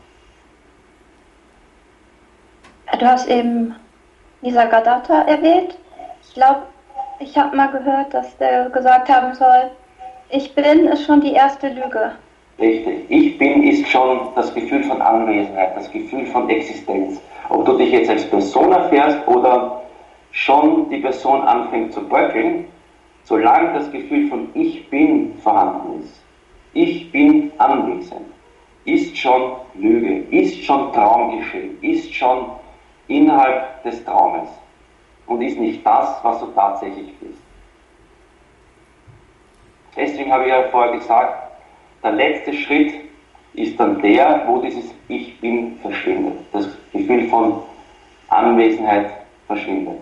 Du hast eben Nisargadatta erwähnt. Ich glaube, ich habe mal gehört, dass der gesagt haben soll, ich bin ist schon die erste Lüge. Richtig. Ich bin ist schon das Gefühl von Anwesenheit, das Gefühl von Existenz. Ob du dich jetzt als Person erfährst oder schon die Person anfängt zu bröckeln, Solange das Gefühl von Ich bin vorhanden ist, ich bin anwesend, ist schon Lüge, ist schon Traumgeschehen, ist schon innerhalb des Traumes und ist nicht das, was du tatsächlich bist. Deswegen habe ich ja vorher gesagt, der letzte Schritt ist dann der, wo dieses Ich bin verschwindet, das Gefühl von Anwesenheit verschwindet.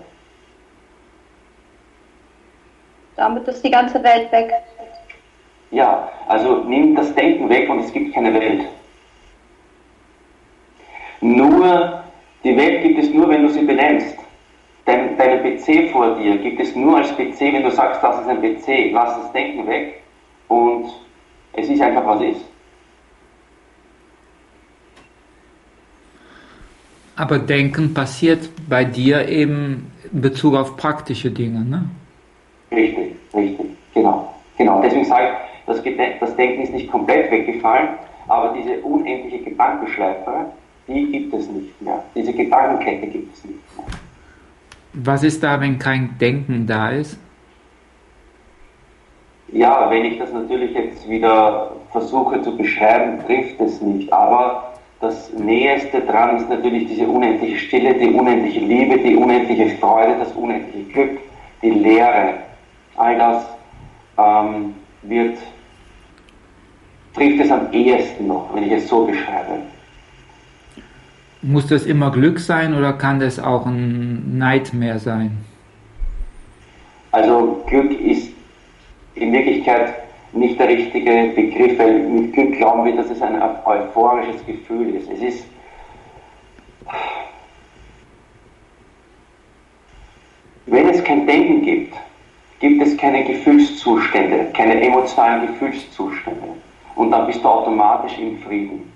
Damit ist die ganze Welt weg. Ja, also nimm das Denken weg und es gibt keine Welt. Nur, die Welt gibt es nur, wenn du sie benennst. Dein, deinen P C vor dir gibt es nur als P C, wenn du sagst, das ist ein P C. Lass das Denken weg und es ist einfach, was ist. Aber Denken passiert bei dir eben in Bezug auf praktische Dinge, ne? Richtig, richtig, genau. genau. Deswegen sage ich, das, das Denken ist nicht komplett weggefallen, aber diese unendliche Gedankenschleife, die gibt es nicht mehr. Diese Gedankenkette gibt es nicht mehr. Was ist da, wenn kein Denken da ist? Ja, wenn ich das natürlich jetzt wieder versuche zu beschreiben, trifft es nicht. Aber das Näheste dran ist natürlich diese unendliche Stille, die unendliche Liebe, die unendliche Freude, das unendliche Glück, die Leere. All das ähm, wird, trifft es am ehesten noch, wenn ich es so beschreibe. Muss das immer Glück sein oder kann das auch ein Nightmare sein? Also Glück ist in Wirklichkeit nicht der richtige Begriff, weil mit Glück glauben wir, dass es ein euphorisches Gefühl ist. Es ist wenn es kein Denken gibt, gibt es keine Gefühlszustände, keine emotionalen Gefühlszustände. Und dann bist du automatisch im Frieden.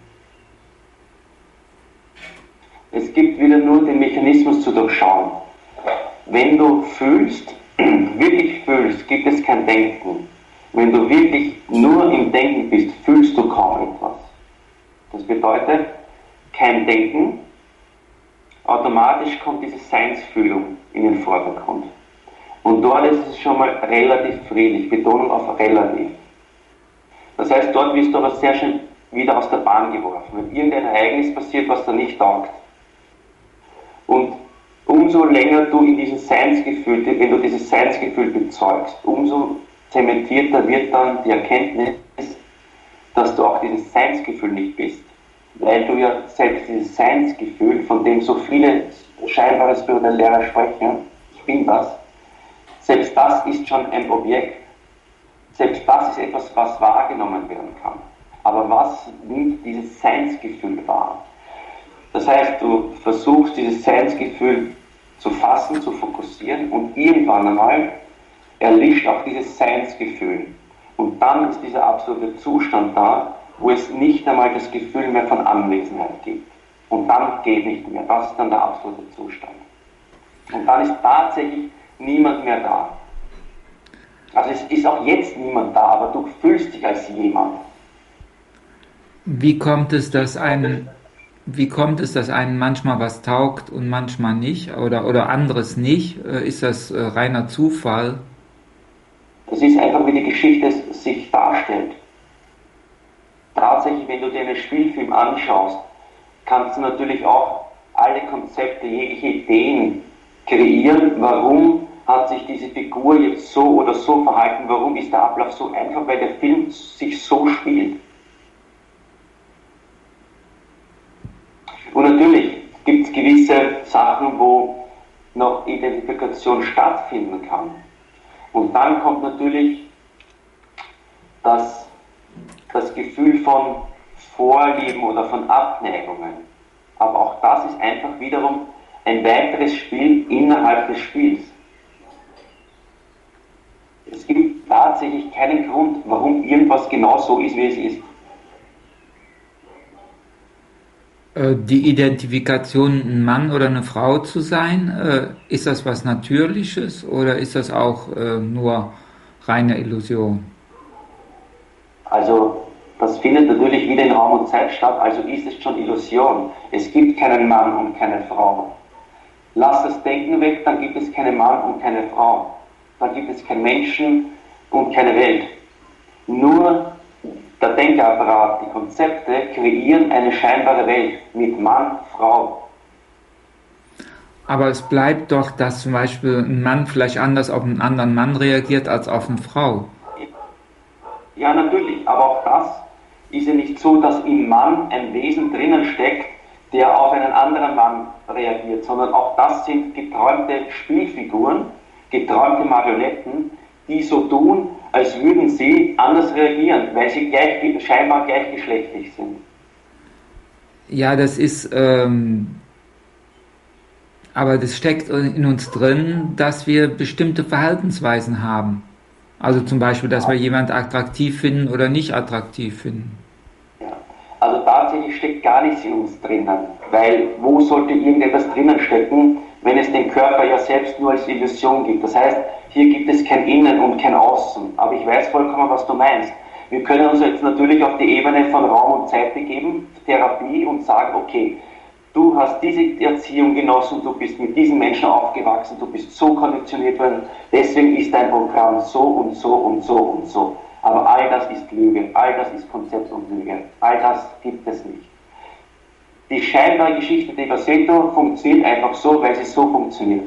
Es gibt wieder nur den Mechanismus zu durchschauen. Wenn du fühlst, wirklich fühlst, gibt es kein Denken. Wenn du wirklich nur im Denken bist, fühlst du kaum etwas. Das bedeutet, kein Denken, automatisch kommt diese Seinsfühlung in den Vordergrund. Und dort ist es schon mal relativ friedlich, Betonung auf relativ. Das heißt, dort wirst du aber sehr schnell wieder aus der Bahn geworfen, wenn irgendein Ereignis passiert, was da nicht taugt. Und umso länger du in diesem Seinsgefühl, wenn du dieses Seinsgefühl bezeugst, umso zementierter wird dann die Erkenntnis, dass du auch dieses Seinsgefühl nicht bist. Weil du ja selbst dieses Seinsgefühl, von dem so viele scheinbare spirituelle Lehrer sprechen, ich bin das, selbst das ist schon ein Objekt. Selbst das ist etwas, was wahrgenommen werden kann. Aber was nimmt dieses Seinsgefühl wahr? Das heißt, du versuchst dieses Seinsgefühl zu fassen, zu fokussieren und irgendwann einmal erlischt auch dieses Seinsgefühl. Und dann ist dieser absolute Zustand da, wo es nicht einmal das Gefühl mehr von Anwesenheit gibt. Und dann geht nicht mehr. Das ist dann der absolute Zustand. Und dann ist tatsächlich niemand mehr da. Also es ist auch jetzt niemand da, aber du fühlst dich als jemand. Wie kommt es, dass ein, wie kommt es, dass einem manchmal was taugt und manchmal nicht oder, oder anderes nicht? Ist das reiner Zufall? Das ist einfach, wie die Geschichte sich darstellt. Tatsächlich, wenn du dir einen Spielfilm anschaust, kannst du natürlich auch alle Konzepte, jegliche Ideen kreieren. Warum hat sich diese Figur jetzt so oder so verhalten? Warum ist der Ablauf so einfach? Weil der Film sich so spielt. Und natürlich gibt es gewisse Sachen, wo noch Identifikation stattfinden kann. Und dann kommt natürlich das, das Gefühl von Vorlieben oder von Abneigungen. Aber auch das ist einfach wiederum ein weiteres Spiel innerhalb des Spiels. Es gibt tatsächlich keinen Grund, warum irgendwas genau so ist, wie es ist. Die Identifikation, ein Mann oder eine Frau zu sein, ist das was Natürliches oder ist das auch nur reine Illusion? Also das findet natürlich wieder in Raum und Zeit statt, also ist es schon Illusion. Es gibt keinen Mann und keine Frau. Lass das Denken weg, dann gibt es keinen Mann und keine Frau. dann gibt es keinen Menschen und keine Welt. Nur der Denkapparat, die Konzepte kreieren eine scheinbare Welt mit Mann, Frau. Aber es bleibt doch, dass zum Beispiel ein Mann vielleicht anders auf einen anderen Mann reagiert als auf eine Frau. Ja, natürlich, aber auch das ist ja nicht so, dass im Mann ein Wesen drinnen steckt, der auf einen anderen Mann reagiert, sondern auch das sind geträumte Spielfiguren, geträumte Marionetten, die so tun, als würden sie anders reagieren, weil sie gleich, scheinbar gleichgeschlechtlich sind. Ja, das ist, ähm, aber das steckt in uns drin, dass wir bestimmte Verhaltensweisen haben. Also zum Beispiel, dass wir jemanden attraktiv finden oder nicht attraktiv finden. Ja. Also tatsächlich steckt gar nichts in uns drinnen, weil wo sollte irgendetwas drinnen stecken, wenn es den Körper ja selbst nur als Illusion gibt. Das heißt, hier gibt es kein Innen und kein Außen. Aber ich weiß vollkommen, was du meinst. Wir können uns jetzt natürlich auf die Ebene von Raum und Zeit begeben, Therapie, und sagen, okay, du hast diese Erziehung genossen, du bist mit diesen Menschen aufgewachsen, du bist so konditioniert worden, deswegen ist dein Programm so und so und so und so. Aber all das ist Lüge, all das ist Konzept und Lüge, all das gibt es nicht. Die scheinbare Geschichte de Baseto funktioniert einfach so, weil sie so funktioniert.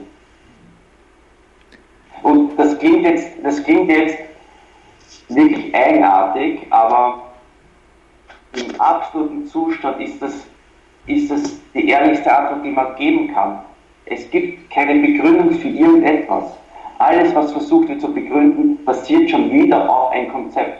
Und das klingt jetzt, das klingt jetzt wirklich eigenartig, aber im absoluten Zustand ist das, ist das die ehrlichste Antwort, die man geben kann. Es gibt keine Begründung für irgendetwas. Alles, was versucht wird zu begründen, basiert schon wieder auf ein Konzept.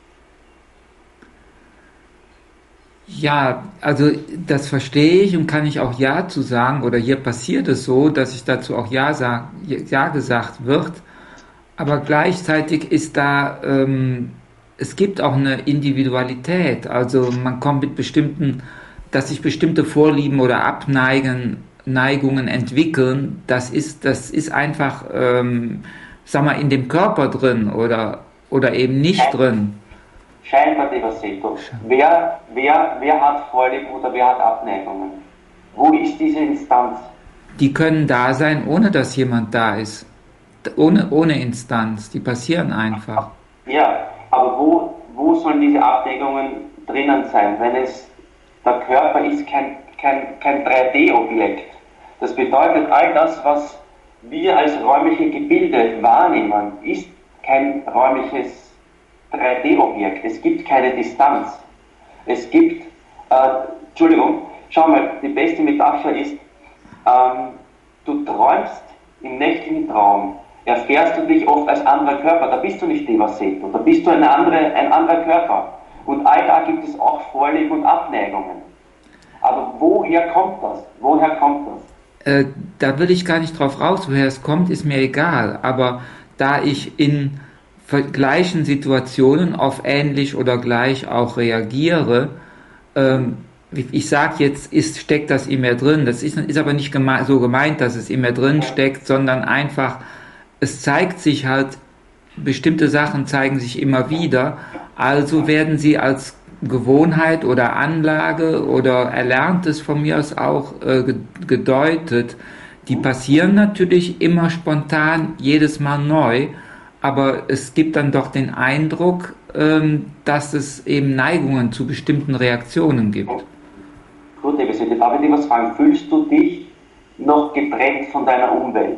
Ja, also das verstehe ich und kann ich auch Ja zu sagen, oder hier passiert es so, dass ich dazu auch Ja, sag, ja gesagt wird, aber gleichzeitig ist da, ähm, es gibt auch eine Individualität, also man kommt mit bestimmten, dass sich bestimmte Vorlieben oder Abneigen, Neigungen entwickeln, das ist, das ist einfach, ähm, sag mal, in dem Körper drin oder, oder eben nicht drin. Scheinbar de Baseto. Wer, wer, wer hat Vorlieben oder wer hat Abneigungen? Wo ist diese Instanz? Die können da sein, ohne dass jemand da ist. Ohne, ohne Instanz. Die passieren einfach. Ja, aber wo, wo sollen diese Abneigungen drinnen sein? Wenn es, der Körper ist kein, kein, kein drei D-Objekt. Das bedeutet, all das, was wir als räumliche Gebilde wahrnehmen, ist kein räumliches drei D-Objekt. Es gibt keine Distanz. Es gibt, äh, Entschuldigung, schau mal, die beste Metapher ist, ähm, du träumst im nächtlichen Traum, erfährst du dich oft als anderer Körper, da bist du nicht de Baseto, da bist du eine andere, ein anderer Körper. Und all da gibt es auch Vorlieben und Abneigungen. Aber woher kommt das? Woher kommt das? Äh, da will ich gar nicht drauf raus, woher es kommt, ist mir egal. Aber da ich in gleichen Situationen auf ähnlich oder gleich auch reagiere, ähm, ich sage jetzt, ist, steckt das in mir drin, das ist, ist aber nicht geme- so gemeint, dass es in mir drin steckt, sondern einfach, es zeigt sich halt, bestimmte Sachen zeigen sich immer wieder, also werden sie als Gewohnheit oder Anlage oder Erlerntes von mir aus auch äh, gedeutet. Die passieren natürlich immer spontan, jedes Mal neu, aber es gibt dann doch den Eindruck, ähm, dass es eben Neigungen zu bestimmten Reaktionen gibt. Gut, darf ich dir was fragen? Fühlst du dich noch getrennt von deiner Umwelt?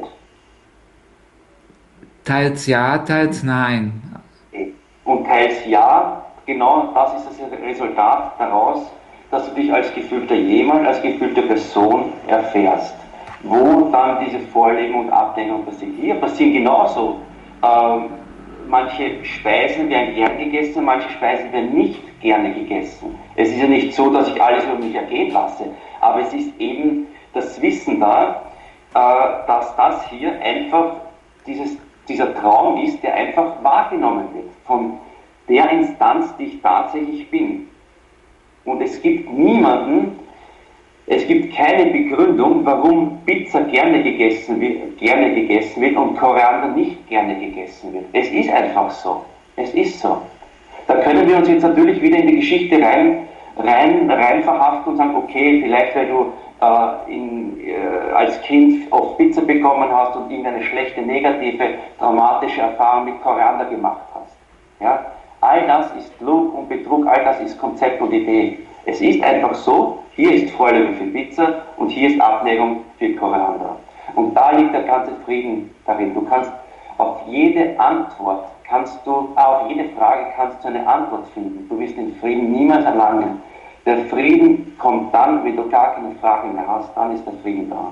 Teils ja, teils nein. Und teils ja, genau das ist das Resultat daraus, dass du dich als gefühlter jemand, als gefühlte Person erfährst, wo dann diese Vorlieben und Ablehnung passieren. Hier passieren genauso. Ähm, manche Speisen werden gern gegessen, manche Speisen werden nicht gerne gegessen. Es ist ja nicht so, dass ich alles über mich ergehen lasse, aber es ist eben das Wissen da, äh, dass das hier einfach dieses, dieser Traum ist, der einfach wahrgenommen wird von der Instanz, die ich tatsächlich bin. Und es gibt niemanden, es gibt keine Begründung, warum Pizza gerne gegessen wird, gerne gegessen wird und Koriander nicht gerne gegessen wird. Es ist einfach so. Es ist so. Da können wir uns jetzt natürlich wieder in die Geschichte rein, rein, rein verhaften und sagen, okay, vielleicht weil du äh, in, äh, als Kind oft Pizza bekommen hast und irgendeine schlechte, negative, traumatische Erfahrung mit Koriander gemacht hast. Ja? All das ist Lug und Betrug, all das ist Konzept und Idee. Es ist einfach so, hier ist Vorliebe für Pizza und hier ist Abneigung für Koriander. Und da liegt der ganze Frieden darin. Du kannst auf jede Antwort, kannst du, auf jede Frage kannst du eine Antwort finden. Du wirst den Frieden niemals erlangen. Der Frieden kommt dann, wenn du gar keine Fragen mehr hast, dann ist der Frieden da.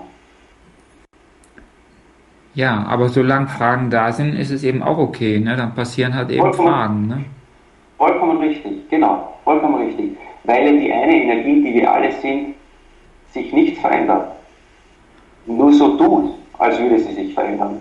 Ja, aber solange Fragen da sind, ist es eben auch okay, ne? Dann passieren halt eben Vollkommen, Fragen, ne? Vollkommen richtig, genau, vollkommen richtig. Weil die eine Energie, die wir alle sind, sich nicht verändert. Nur so tut, als würde sie sich verändern.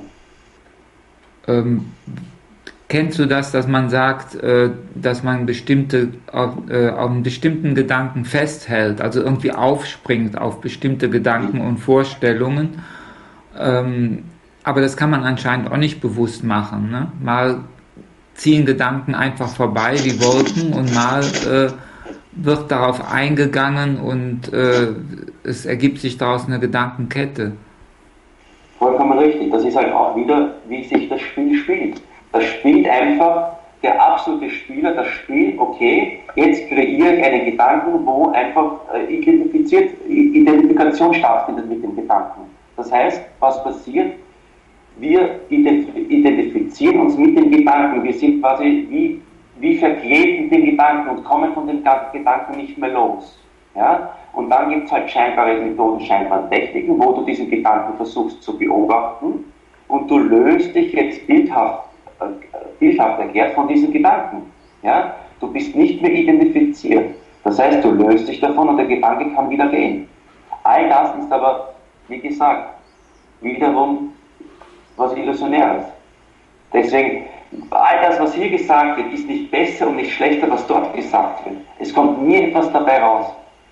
Ähm, kennst du das, dass man sagt, äh, dass man bestimmte, auf, äh, auf einen bestimmten Gedanken festhält, also irgendwie aufspringt auf bestimmte Gedanken und Vorstellungen? Ähm, aber das kann man anscheinend auch nicht bewusst machen, ne? Mal ziehen Gedanken einfach vorbei wie Wolken und mal äh, wird darauf eingegangen und äh, es ergibt sich daraus eine Gedankenkette. Vollkommen richtig. Das ist halt auch wieder, wie sich das Spiel spielt. Das spielt einfach der absolute Spieler das Spiel, okay, jetzt kreiere ich einen Gedanken, wo einfach äh, identifiziert, Identifikation stattfindet mit dem Gedanken. Das heißt, was passiert? Wir identifizieren uns mit dem Gedanken. Wir sind quasi wie, wie verklebt mit dem Gedanken und kommen von dem Gedanken nicht mehr los. Ja? Und dann gibt es halt scheinbare Methoden, scheinbare Techniken, wo du diesen Gedanken versuchst zu beobachten und du löst dich jetzt bildhaft, äh, bildhaft erklärt von diesen Gedanken. Ja? Du bist nicht mehr identifiziert. Das heißt, du löst dich davon und der Gedanke kann wieder gehen. All das ist aber, wie gesagt, wiederum was Illusionäres. Deswegen, all das, was hier gesagt wird, ist nicht besser und nicht schlechter, was dort gesagt wird. Es kommt nie etwas dabei raus.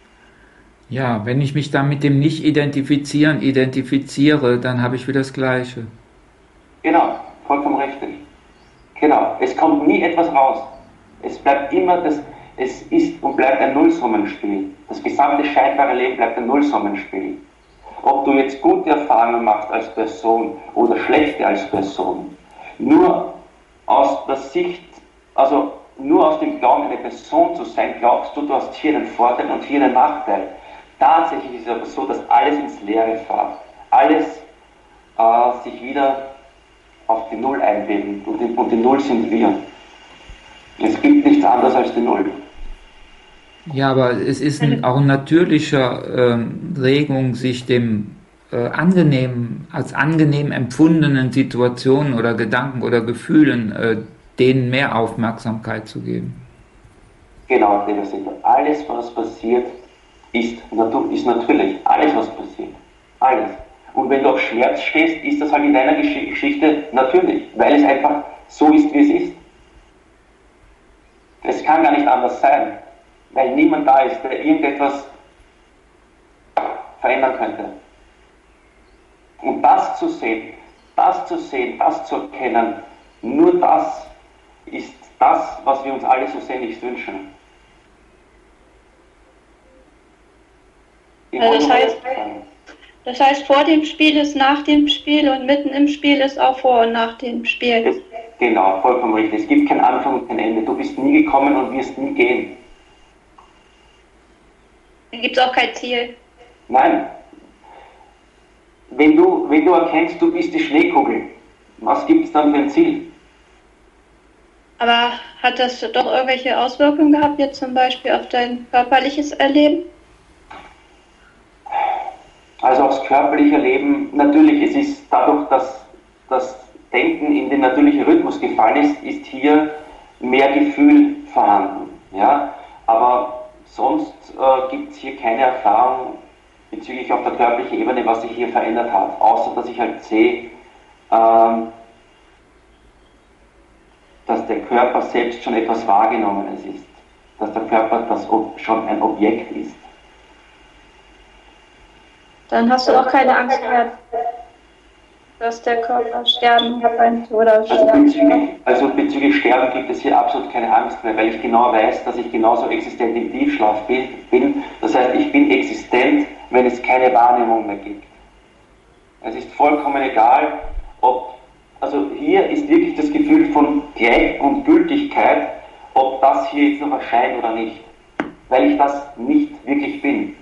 Ja, wenn ich mich dann mit dem Nicht-Identifizieren identifiziere, dann habe ich wieder das Gleiche. Genau, vollkommen richtig. Genau, es kommt nie etwas raus. Es bleibt immer, das, es ist und bleibt ein Nullsummenspiel. Das gesamte scheinbare Leben bleibt ein Nullsummenspiel. Ob du jetzt gute Erfahrungen machst als Person oder schlechte als Person, nur aus der Sicht, also nur aus dem Glauben, eine Person zu sein, glaubst du, du hast hier einen Vorteil und hier einen Nachteil. Tatsächlich ist es aber so, dass alles ins Leere fährt. Alles äh, sich wieder auf die Null einbildet und die, und die Null sind wir. Es gibt nichts anderes als die Null. Ja, aber es ist ein, auch eine natürliche ähm, Regung, sich dem äh, angenehm, als angenehm empfundenen Situationen oder Gedanken oder Gefühlen, äh, denen mehr Aufmerksamkeit zu geben. Genau, alles, was passiert, ist, ist natürlich. Alles, was passiert. Alles. Und wenn du auf Schmerz stehst, ist das halt in deiner Geschichte natürlich, weil es einfach so ist, wie es ist. Es kann gar nicht anders sein. Weil niemand da ist, der irgendetwas verändern könnte. Und das zu sehen, das zu sehen, das zu erkennen, nur das ist das, was wir uns alle so sehnlichst wünschen. Also das heißt, das heißt, vor dem Spiel ist nach dem Spiel und mitten im Spiel ist auch vor und nach dem Spiel. Es, genau, vollkommen richtig. Es gibt kein Anfang und kein Ende. Du bist nie gekommen und wirst nie gehen. Gibt es auch kein Ziel? Nein. Wenn du, wenn du erkennst, du bist die Schneekugel, was gibt es dann für ein Ziel? Aber hat das doch irgendwelche Auswirkungen gehabt, jetzt zum Beispiel auf dein körperliches Erleben? Also aufs körperliche Leben, natürlich, es ist dadurch, dass das Denken in den natürlichen Rhythmus gefallen ist, ist hier mehr Gefühl vorhanden. Ja? Aber sonst äh, gibt es hier keine Erfahrung bezüglich auf der körperlichen Ebene, was sich hier verändert hat. Außer, dass ich halt sehe, ähm, dass der Körper selbst schon etwas Wahrgenommenes ist. Dass der Körper das schon ein Objekt ist. Dann hast du auch keine Angst mehr, dass der Körper sterben könnte oder sterben. Also bezüglich, also bezüglich Sterben gibt es hier absolut keine Angst mehr, weil ich genau weiß, dass ich genauso existent im Tiefschlaf bin. Das heißt, ich bin existent wenn es keine Wahrnehmung mehr gibt. Es ist vollkommen egal, ob, also hier ist wirklich das Gefühl von Gleich- und Gültigkeit, ob das hier jetzt noch erscheint oder nicht, weil ich das nicht wirklich bin.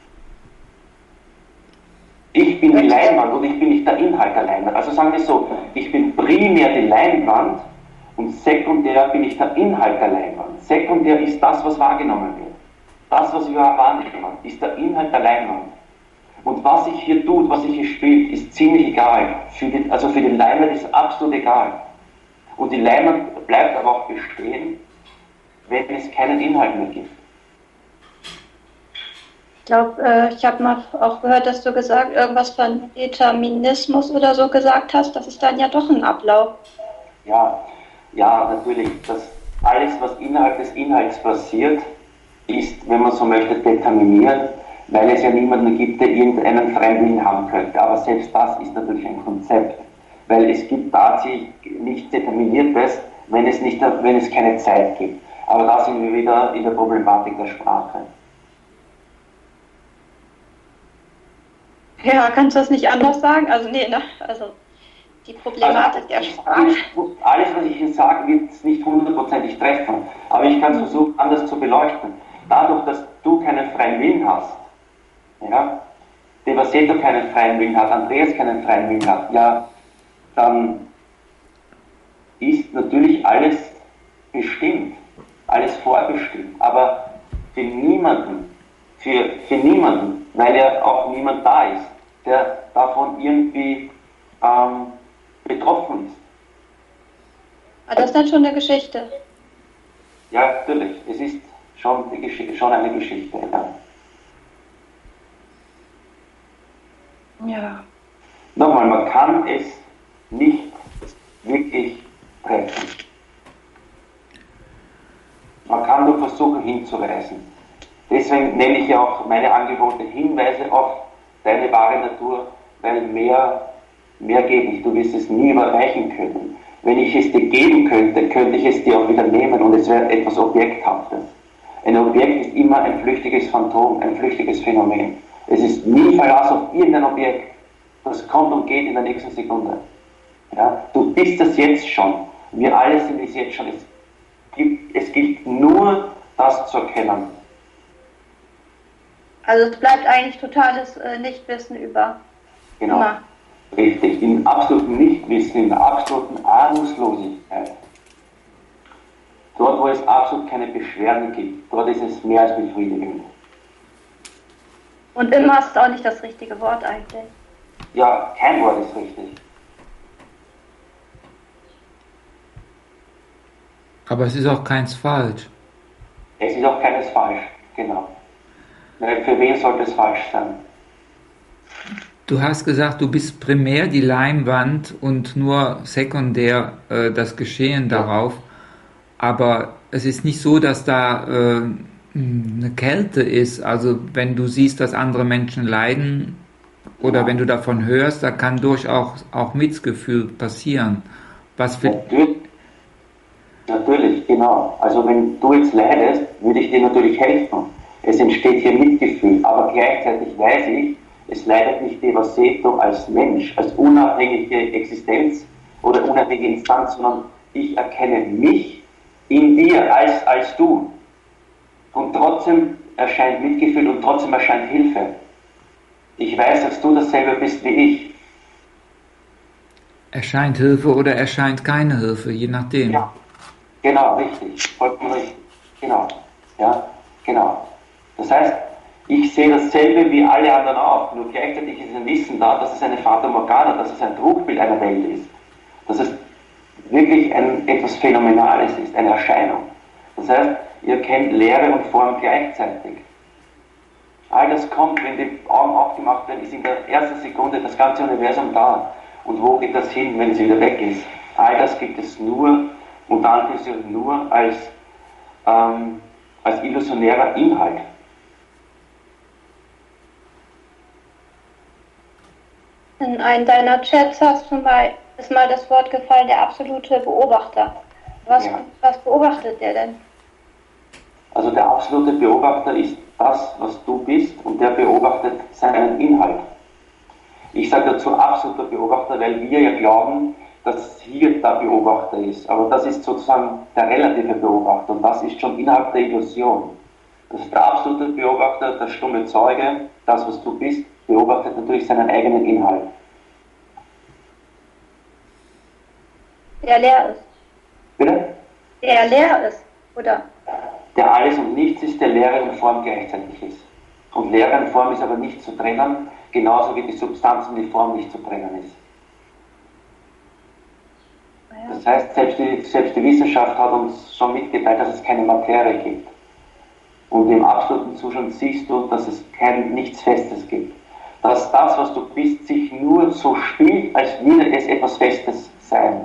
Ich bin die Leinwand und ich bin nicht der Inhalt der Leinwand. Also sagen wir so, ich bin primär die Leinwand und sekundär bin ich der Inhalt der Leinwand. Sekundär ist das, was wahrgenommen wird. Das, was wir wahrnehmen, ist der Inhalt der Leinwand. Und was sich hier tut, was sich hier spielt, ist ziemlich egal. Für die, also für den Leinwand ist absolut egal. Und die Leinwand bleibt aber auch bestehen, wenn es keinen Inhalt mehr gibt. Ich glaube, äh, ich habe mal auch gehört, dass du gesagt irgendwas von Determinismus oder so gesagt hast. Das ist dann ja doch ein Ablauf. Ja, ja, natürlich. Das alles, was innerhalb des Inhalts passiert, ist, wenn man so möchte, determiniert, weil es ja niemanden gibt, der irgendeinen Fremdwillen haben könnte. Aber selbst das ist natürlich ein Konzept, weil es gibt tatsächlich nichts Determiniertes, wenn es, nicht, wenn es keine Zeit gibt. Aber da sind wir wieder in der Problematik der Sprache. Ja, kannst du das nicht anders sagen? Also, nee, ne? Also, die Problematik also, der Sprache. Alles, was ich Ihnen sage, wird es nicht hundertprozentig treffen. Aber ich kann es versuchen, anders zu beleuchten. Dadurch, dass du keinen freien Willen hast, ja, Devaseto keinen freien Willen hat, Andreas keinen freien Willen hat, ja, dann ist natürlich alles bestimmt, alles vorbestimmt. Aber für niemanden, für, für niemanden, weil ja auch niemand da ist, der davon irgendwie ähm, betroffen ist. Aber das ist dann schon eine Geschichte. Ja, natürlich. Es ist schon, die Geschichte, schon eine Geschichte. Ja. Ja. Nochmal, man kann es nicht wirklich treffen. Man kann nur versuchen hinzuweisen. Deswegen nenne ich ja auch meine Angebote Hinweise auf deine wahre Natur, weil mehr, mehr geht nicht. Du wirst es nie überreichen können. Wenn ich es dir geben könnte, könnte ich es dir auch wieder nehmen und es wäre etwas Objekthaftes. Ein Objekt ist immer ein flüchtiges Phantom, ein flüchtiges Phänomen. Es ist nie Verlass auf irgendein Objekt. Das kommt und geht in der nächsten Sekunde. Ja? Du bist das jetzt schon. Wir alle sind es jetzt schon. Es gibt, es gilt nur, das zu erkennen. Also es bleibt eigentlich totales äh, Nichtwissen über. Genau. Immer. Richtig. Im absoluten Nichtwissen, in der absoluten Ahnungslosigkeit. Dort, wo es absolut keine Beschwerden gibt, dort ist es mehr als befriedigend. Und immer ist auch nicht das richtige Wort eigentlich. Ja, kein Wort ist richtig. Aber es ist auch keins falsch. Es ist auch keines falsch, genau. Für wen sollte es falsch sein? Du hast gesagt, du bist primär die Leinwand und nur sekundär äh, das Geschehen Ja. darauf. Aber es ist nicht so, dass da äh, eine Kälte ist. Also wenn du siehst, dass andere Menschen leiden oder Ja. wenn du davon hörst, da kann durchaus auch Mitgefühl passieren. Was für Natürlich, natürlich, genau. Also wenn du jetzt leidest, würde ich dir natürlich helfen. Es entsteht hier Mitgefühl, aber gleichzeitig weiß ich, es leidet nicht Devaseto als Mensch, als unabhängige Existenz oder unabhängige Instanz, sondern ich erkenne mich in dir als, als du. Und trotzdem erscheint Mitgefühl und trotzdem erscheint Hilfe. Ich weiß, dass du dasselbe bist wie ich. erscheint Hilfe oder erscheint keine Hilfe, je nachdem. Ja, genau, richtig, vollkommen richtig. Genau, ja, genau. Das heißt, ich sehe dasselbe wie alle anderen auch, nur gleichzeitig ist ein Wissen da, dass es eine Fata Morgana, dass es ein Trugbild einer Welt ist, dass es wirklich ein, etwas Phänomenales ist, eine Erscheinung. Das heißt, ihr kennt Lehre und Form gleichzeitig. All das kommt, wenn die Augen aufgemacht werden, ist in der ersten Sekunde das ganze Universum da. Und wo geht das hin, wenn es wieder weg ist? All das gibt es nur, und dann nur als, ähm, als illusionärer Inhalt. In einem deiner Chats hast du mal, ist mal das Wort gefallen, der absolute Beobachter. Was, Ja. was beobachtet der denn? Also der absolute Beobachter ist das, was du bist, und der beobachtet seinen Inhalt. Ich sage dazu absoluter Beobachter, weil wir ja glauben, dass hier der Beobachter ist. Aber das ist sozusagen der relative Beobachter und das ist schon innerhalb der Illusion. Das ist der absolute Beobachter, der stumme Zeuge, das, was du bist, beobachtet natürlich seinen eigenen Inhalt. Der leer ist. Bitte? Der leer ist, oder? Der alles und nichts ist, der Leere und Form gleichzeitig ist. Und Leere und Form ist aber nicht zu trennen, genauso wie die Substanz und die Form nicht zu trennen ist. Das heißt, selbst die, selbst die Wissenschaft hat uns schon mitgeteilt, dass es keine Materie gibt. Und im absoluten Zustand siehst du, dass es kein, nichts Festes gibt. Dass das, was du bist, sich nur so spielt, als würde es etwas Festes sein.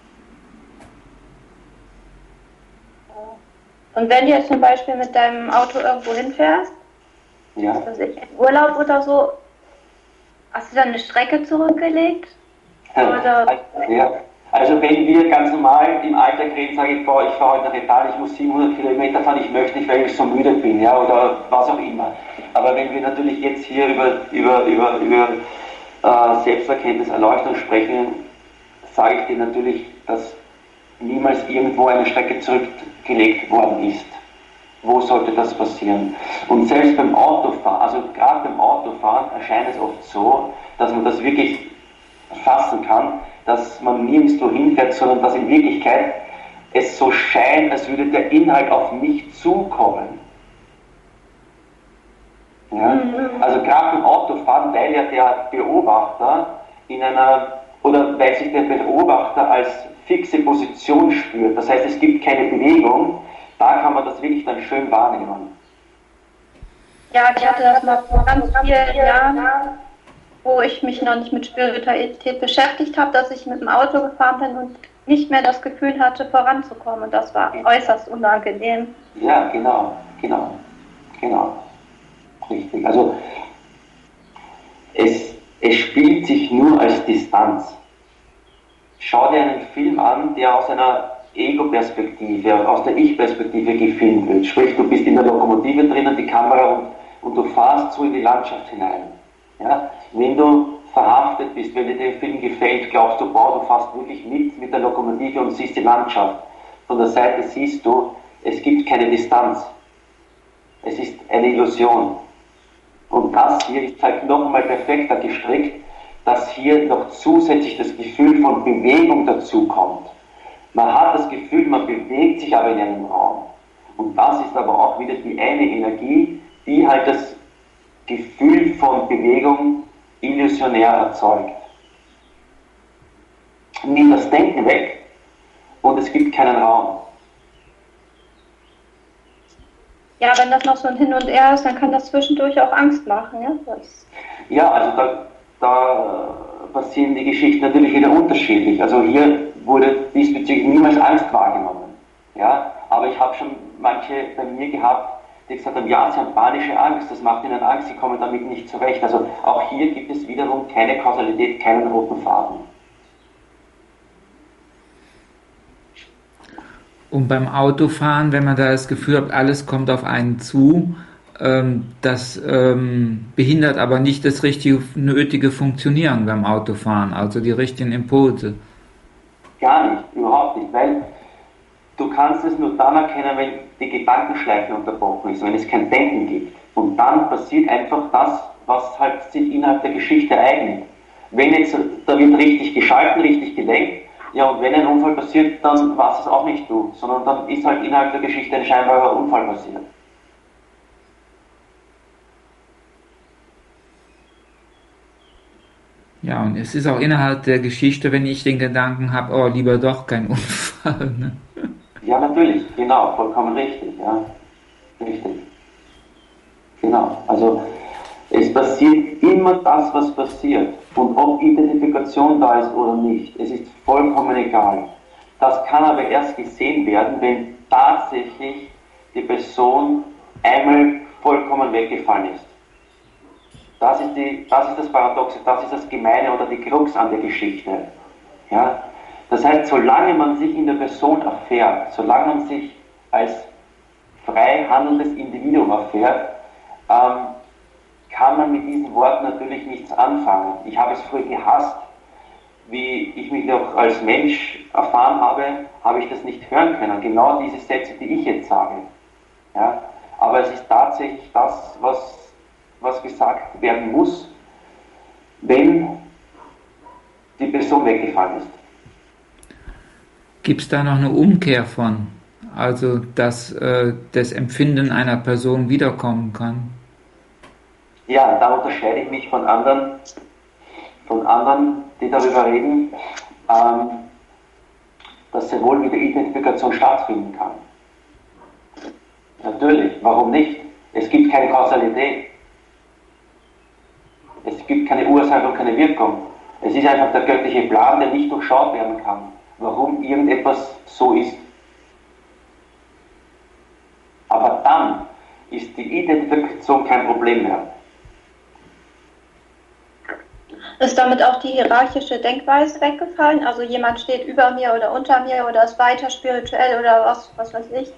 Und wenn du jetzt zum Beispiel mit deinem Auto irgendwo hinfährst, Ja. was weiß ich, in Urlaub oder so, hast du dann eine Strecke zurückgelegt? Oder? Ja. Also wenn wir ganz normal im Alltag reden, sage ich, boah, ich fahre heute nach Italien, ich muss siebenhundert Kilometer fahren, ich möchte nicht, weil ich so müde bin, ja, oder was auch immer. Aber wenn wir natürlich jetzt hier über, über, über, über äh, Selbsterkenntnis, Erleuchtung sprechen, sage ich dir natürlich, dass niemals irgendwo eine Strecke zurückgelegt worden ist. Wo sollte das passieren? Und selbst beim Autofahren, also gerade beim Autofahren erscheint es oft so, dass man das wirklich fassen kann, dass man nirgendwo hinfährt, sondern dass in Wirklichkeit es so scheint, als würde der Inhalt auf mich zukommen. Ja? Also gerade beim Autofahren, weil ja der Beobachter in einer, oder weil sich der Beobachter als fixe Position spürt, das heißt es gibt keine Bewegung, da kann man das wirklich dann schön wahrnehmen. Ja, ich hatte das mal vor ganz vielen Jahren, wo ich mich noch nicht mit Spiritualität beschäftigt habe, dass ich mit dem Auto gefahren bin und nicht mehr das Gefühl hatte, voranzukommen. Und das war äußerst unangenehm. Ja, genau, genau, genau. Richtig. Also es, es spielt sich nur als Distanz. Schau dir einen Film an, der aus einer Ego-Perspektive, aus der Ich-Perspektive gefilmt wird. Sprich, du bist in der Lokomotive drinnen, die Kamera, und, und du fahrst so in die Landschaft hinein. Ja? Wenn du verhaftet bist, wenn dir der Film gefällt, glaubst du, boah, du fährst wirklich mit mit der Lokomotive und siehst die Landschaft. Von der Seite siehst du, es gibt keine Distanz. Es ist eine Illusion. Und das hier ist halt nochmal perfekter gestrickt, dass hier noch zusätzlich das Gefühl von Bewegung dazu kommt. Man hat das Gefühl, man bewegt sich aber in einem Raum. Und das ist aber auch wieder die eine Energie, die halt das Gefühl von Bewegung illusionär erzeugt. Nimm das Denken weg und es gibt keinen Raum. Ja, wenn das noch so ein Hin und Her ist, dann kann das zwischendurch auch Angst machen. Ja, das Ja, also da, da passieren die Geschichten natürlich wieder unterschiedlich. Also hier wurde diesbezüglich niemals Angst wahrgenommen. Ja, aber ich habe schon manche bei mir gehabt, die gesagt haben, ja, sie haben panische Angst, das macht ihnen Angst, sie kommen damit nicht zurecht. Also auch hier gibt es wiederum keine Kausalität, keinen roten Faden. Und beim Autofahren, wenn man da das Gefühl hat, alles kommt auf einen zu, ähm, das ähm, behindert aber nicht das richtige, nötige Funktionieren beim Autofahren, also die richtigen Impulse. Gar nicht, überhaupt nicht, weil du kannst es nur dann erkennen, wenn die Gedankenschleife unterbrochen ist, wenn es kein Denken gibt. Und dann passiert einfach das, was halt sich innerhalb der Geschichte ereignet. Wenn jetzt, da wird richtig geschalten, richtig gelenkt, ja, und wenn ein Unfall passiert, dann war es auch nicht du, sondern dann ist halt innerhalb der Geschichte ein scheinbarer Unfall passiert. Ja, und es ist auch innerhalb der Geschichte, wenn ich den Gedanken habe, oh, lieber doch kein Unfall. Ne? Ja, natürlich, genau, vollkommen richtig, ja, richtig. Genau, also es passiert immer das, was passiert. Und ob Identifikation da ist oder nicht, es ist vollkommen egal. Das kann aber erst gesehen werden, wenn tatsächlich die Person einmal vollkommen weggefallen ist. Das ist, die, das ist das Paradoxe, das ist das Gemeine oder die Krux an der Geschichte. Ja? Das heißt, solange man sich in der Person erfährt, solange man sich als frei handelndes Individuum erfährt, ähm, kann man mit diesen Worten natürlich nichts anfangen. Ich habe es früher gehasst. Wie ich mich noch als Mensch erfahren habe, habe ich das nicht hören können. Genau diese Sätze, die ich jetzt sage. Ja? Aber es ist tatsächlich das, was, was gesagt werden muss, wenn die Person weggefallen ist. Gibt es da noch eine Umkehr von? Also, dass äh, das Empfinden einer Person wiederkommen kann? Ja, da unterscheide ich mich von anderen, von anderen, die darüber reden, ähm, dass sehr wohl wieder Identifikation stattfinden kann. Natürlich, warum nicht? Es gibt keine Kausalität. Es gibt keine Ursache und keine Wirkung. Es ist einfach der göttliche Plan, der nicht durchschaut werden kann, warum irgendetwas so ist. Aber dann ist die Identifikation kein Problem mehr. Ist damit auch die hierarchische Denkweise weggefallen? Also jemand steht über mir oder unter mir oder ist weiter spirituell oder was, was weiß ich?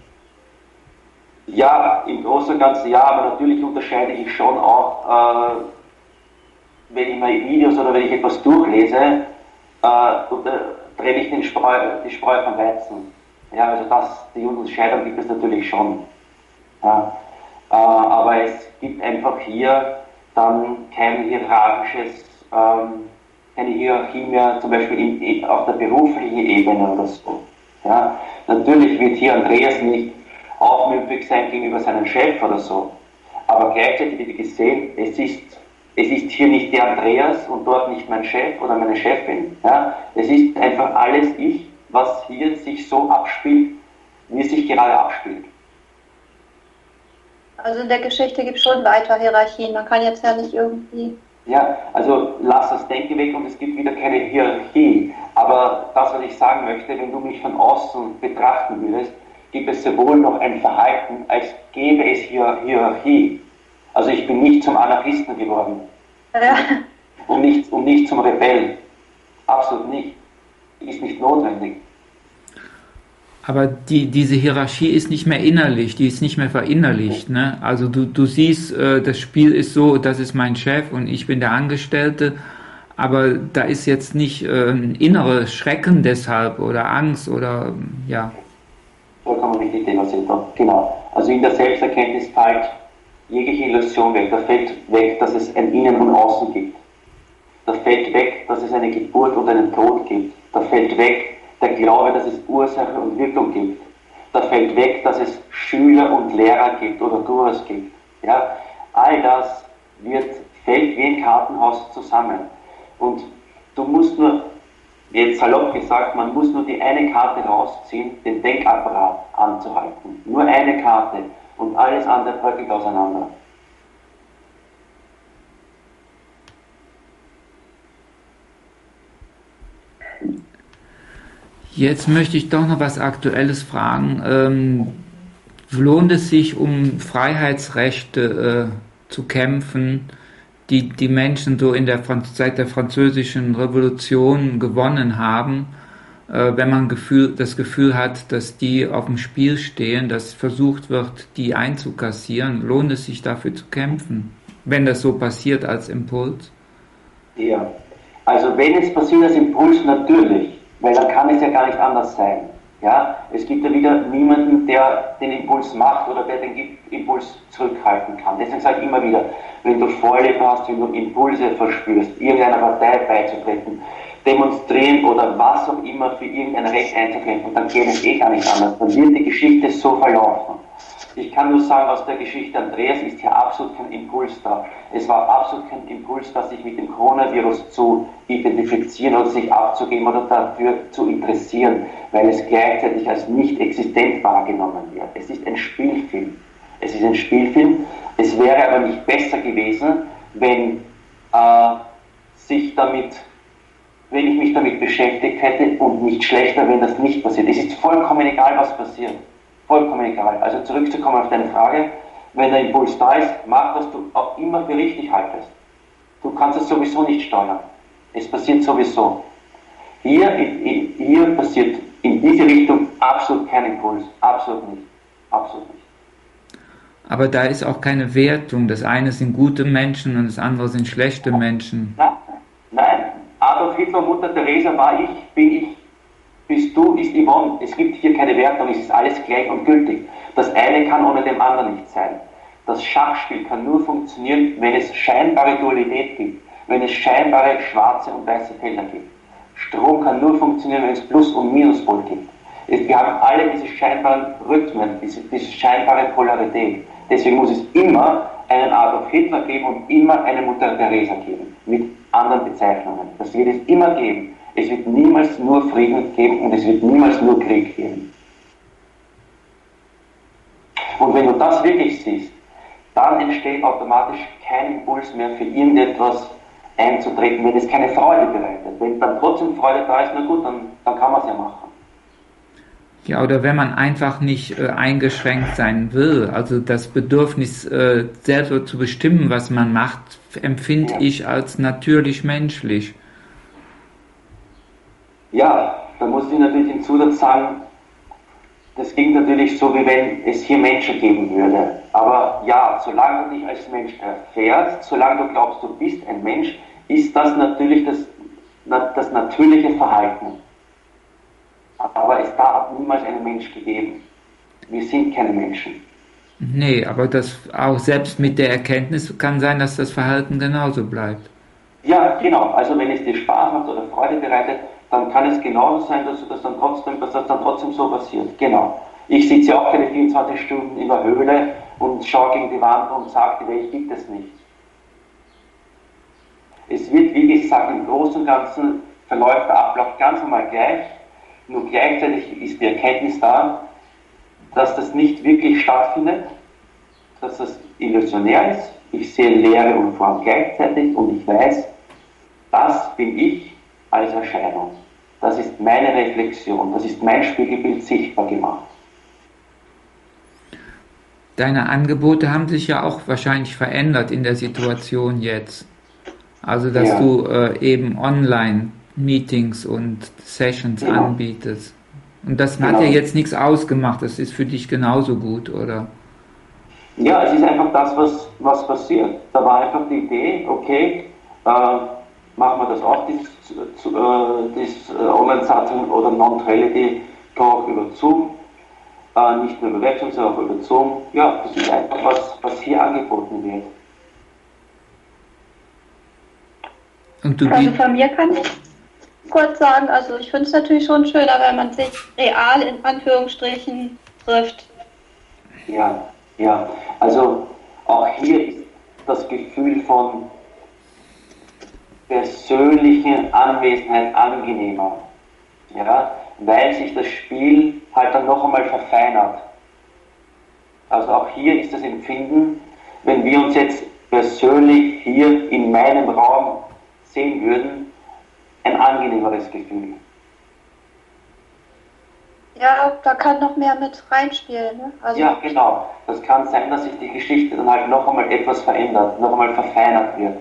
Ja, im Großen und Ganzen ja, aber natürlich unterscheide ich schon auch, äh, wenn ich mal Videos oder wenn ich etwas durchlese, äh, trenne ich den Spreu, die Spreu vom Weizen. Ja, also das, die Unterscheidung gibt es natürlich schon. Ja, äh, aber es gibt einfach hier dann kein hierarchisches, ähm, keine Hierarchie mehr, zum Beispiel in, auf der beruflichen Ebene oder so. Ja, natürlich wird hier Andreas nicht aufmüpfig sein gegenüber seinem Chef oder so, aber gleichzeitig wird gesehen, es ist, es ist hier nicht der Andreas und dort nicht mein Chef oder meine Chefin. Ja, es ist einfach alles ich, was hier sich so abspielt, wie es sich gerade abspielt. Also in der Geschichte gibt es schon weiter Hierarchien. Man kann jetzt ja nicht irgendwie... Ja, also lass das Denken weg und es gibt wieder keine Hierarchie. Aber das, was ich sagen möchte, wenn du mich von außen betrachten würdest, gibt es sehr wohl noch ein Verhalten, als gäbe es hier Hierarchie. Also ich bin nicht zum Anarchisten geworden. Ja. Und nicht, und nicht zum Rebell. Absolut nicht. Ist nicht notwendig. Aber die, diese Hierarchie ist nicht mehr innerlich, die ist nicht mehr verinnerlicht. Ne? Also du, du siehst, äh, das Spiel ist so, das ist mein Chef und ich bin der Angestellte, aber da ist jetzt nicht äh, ein inneres Schrecken deshalb oder Angst oder ja. Vollkommen richtig, Thema, genau. Also in der Selbsterkenntnis fällt jegliche Illusion weg. Da fällt weg, dass es ein Innen und Außen gibt. Da fällt weg, dass es eine Geburt und einen Tod gibt. Da fällt weg, der Glaube, dass es Ursache und Wirkung gibt. Da fällt weg, dass es Schüler und Lehrer gibt oder Gurus gibt. Ja? All das wird, fällt wie ein Kartenhaus zusammen. Und du musst nur, jetzt salopp gesagt, man muss nur die eine Karte rausziehen, den Denkapparat anzuhalten. Nur eine Karte und alles andere bröckelt auseinander. Jetzt möchte ich doch noch was Aktuelles fragen. Ähm, lohnt es sich, um Freiheitsrechte äh, zu kämpfen, die die Menschen so in der Franz- seit der Französischen Revolution gewonnen haben, äh, wenn man Gefühl, das Gefühl hat, dass die auf dem Spiel stehen, dass versucht wird, die einzukassieren? Lohnt es sich dafür zu kämpfen, wenn das so passiert als Impuls? Ja, also wenn es passiert als Impuls, natürlich. Weil dann kann es ja gar nicht anders sein. Ja? Es gibt ja wieder niemanden, der den Impuls macht oder der den Impuls zurückhalten kann. Deswegen sage ich immer wieder, wenn du Vorliebe hast, wenn du Impulse verspürst, irgendeiner Partei beizutreten, demonstrieren oder was auch immer für irgendein Recht einzukämpfen, dann geht es eh gar nicht anders. Dann wird die Geschichte so verlaufen. Ich kann nur sagen, aus der Geschichte Andreas ist hier absolut kein Impuls da. Es war absolut kein Impuls, da sich mit dem Coronavirus zu identifizieren oder sich abzugeben oder dafür zu interessieren, weil es gleichzeitig als nicht existent wahrgenommen wird. Es ist ein Spielfilm. Es ist ein Spielfilm. Es wäre aber nicht besser gewesen, wenn äh, sich damit, wenn ich mich damit beschäftigt hätte und nicht schlechter, wenn das nicht passiert. Es ist vollkommen egal, was passiert. Vollkommen egal. Also zurückzukommen auf deine Frage, wenn der Impuls da ist, mach, was du auch immer für richtig haltest. Du kannst es sowieso nicht steuern. Es passiert sowieso. Hier, hier passiert in diese Richtung absolut kein Impuls. Absolut nicht. Absolut nicht. Aber da ist auch keine Wertung. Das eine sind gute Menschen und das andere sind schlechte Menschen. Nein, nein. Adolf Hitler, Mutter Teresa war ich, bin ich, bist du, ist Yvonne. Es gibt hier keine Wertung, es ist alles gleich und gültig. Das eine kann ohne dem anderen nicht sein. Das Schachspiel kann nur funktionieren, wenn es scheinbare Dualität gibt, wenn es scheinbare schwarze und weiße Felder gibt. Strom kann nur funktionieren, wenn es Plus- und Minuspol gibt. Wir haben alle diese scheinbaren Rhythmen, diese, diese scheinbare Polarität. Deswegen muss es immer einen Adolf Hitler geben und immer eine Mutter Teresa geben, mit anderen Bezeichnungen. Das wird es immer geben. Es wird niemals nur Frieden geben und es wird niemals nur Krieg geben. Und wenn du das wirklich siehst, dann entsteht automatisch kein Impuls mehr für irgendetwas einzutreten, wenn es keine Freude bereitet. Wenn dann trotzdem Freude da ist, na gut, dann, dann kann man es ja machen. Ja, oder wenn man einfach nicht äh, eingeschränkt sein will, also das Bedürfnis, äh, selber zu bestimmen, was man macht, empfinde Ja. ich als natürlich menschlich. Ja, da muss ich natürlich den Zusatz sagen, das klingt natürlich so, wie wenn es hier Menschen geben würde. Aber ja, solange du dich als Mensch erfährst, solange du glaubst, du bist ein Mensch, ist das natürlich das, das natürliche Verhalten. Aber es darf niemals einen Mensch gegeben. Wir sind keine Menschen. Nee, aber das auch selbst mit der Erkenntnis kann sein, dass das Verhalten genauso bleibt. Ja, genau. Also wenn es dir Spaß macht oder Freude bereitet, dann kann es genauso sein, dass, du das dann trotzdem, dass das dann trotzdem so passiert. Genau. Ich sitze ja auch keine vierundzwanzig Stunden in der Höhle und schaue gegen die Wand und sage, die Welt gibt es nicht. Es wird, wie gesagt, im Großen und Ganzen verläuft der Ablauf ganz normal gleich, nur gleichzeitig ist die Erkenntnis da, dass das nicht wirklich stattfindet, dass das illusionär ist. Ich sehe Leere und Form gleichzeitig und ich weiß, das bin ich als Erscheinung. Das ist meine Reflexion, das ist mein Spiegelbild sichtbar gemacht. Deine Angebote haben sich ja auch wahrscheinlich verändert in der Situation jetzt. Also, dass Ja. du äh, eben Online-Meetings und Sessions Genau. anbietest. Und das Genau. hat ja jetzt nichts ausgemacht, das ist für dich genauso gut, oder? Ja, es ist einfach das, was, was passiert. Da war einfach die Idee, okay, äh, machen wir das auch, dieses, äh, dieses äh, Online-Satzung oder Non-Reality-Talk über Zoom, äh, nicht nur über Webcam, sondern auch über Zoom. Ja, das ist einfach was, was hier angeboten wird. Und du Also biet- von mir kann ich kurz sagen, also ich finde es natürlich schon schöner, wenn man sich real in Anführungsstrichen trifft. Ja, ja. Also auch hier ist das Gefühl von persönlichen Anwesenheit angenehmer. Ja, weil sich das Spiel halt dann noch einmal verfeinert. Also auch hier ist das Empfinden, wenn wir uns jetzt persönlich hier in meinem Raum sehen würden, ein angenehmeres Gefühl. Ja, da kann noch mehr mit reinspielen. Ne? Also, Ja, genau. Das kann sein, dass sich die Geschichte dann halt noch einmal etwas verändert, noch einmal verfeinert wird.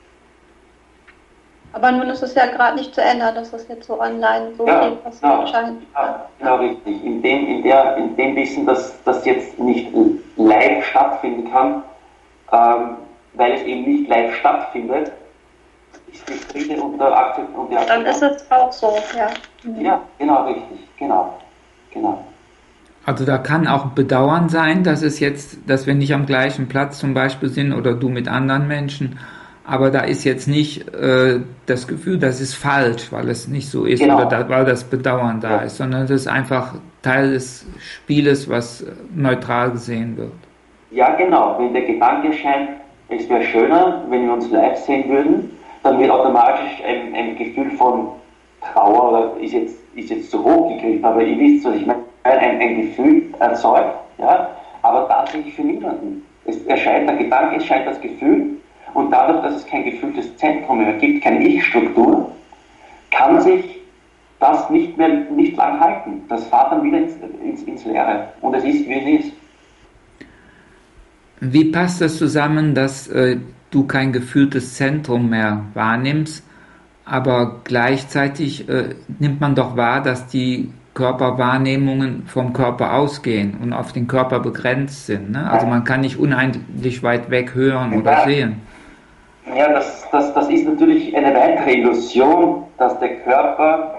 aber nun ist es ja gerade nicht zu ändern, dass das jetzt so online so Ja, viel passiert genau. scheint. Ja, genau richtig. In dem, in, der, in dem Wissen, dass das jetzt nicht live stattfinden kann, ähm, weil es eben nicht live stattfindet, ist die Friede und der Akzept und die Dann ist es auch so, ja. Mhm. Ja, genau richtig. Genau. Genau. Also da kann auch Bedauern sein, dass es jetzt, dass wir nicht am gleichen Platz zum Beispiel sind oder du mit anderen Menschen, aber da ist jetzt nicht äh, das Gefühl, das ist falsch, weil es nicht so ist Genau. oder da, weil das Bedauern da Ja. ist, sondern das ist einfach Teil des Spieles, was neutral gesehen wird. Ja, genau. Wenn der Gedanke scheint, es wäre schöner, wenn wir uns live sehen würden, dann wird automatisch ein, ein Gefühl von Trauer, oder ist jetzt, ist jetzt zu hoch gegriffen, aber ihr wisst, was ich meine, ein, ein Gefühl erzeugt, ja, aber tatsächlich für niemanden. Es erscheint, der Gedanke erscheint das Gefühl und dadurch, dass es kein gefühltes Zentrum mehr gibt, keine Ich-Struktur, kann sich das nicht mehr, nicht lang halten. Das fährt dann wieder ins, ins, ins Leere und es ist, wie es ist. Wie passt das zusammen, dass äh, du kein gefühltes Zentrum mehr wahrnimmst, aber gleichzeitig äh, nimmt man doch wahr, dass die Körperwahrnehmungen vom Körper ausgehen und auf den Körper begrenzt sind. Ne? Also man kann nicht unendlich weit weg hören oder sehen. Ja, das, das, das ist natürlich eine weitere Illusion, dass der Körper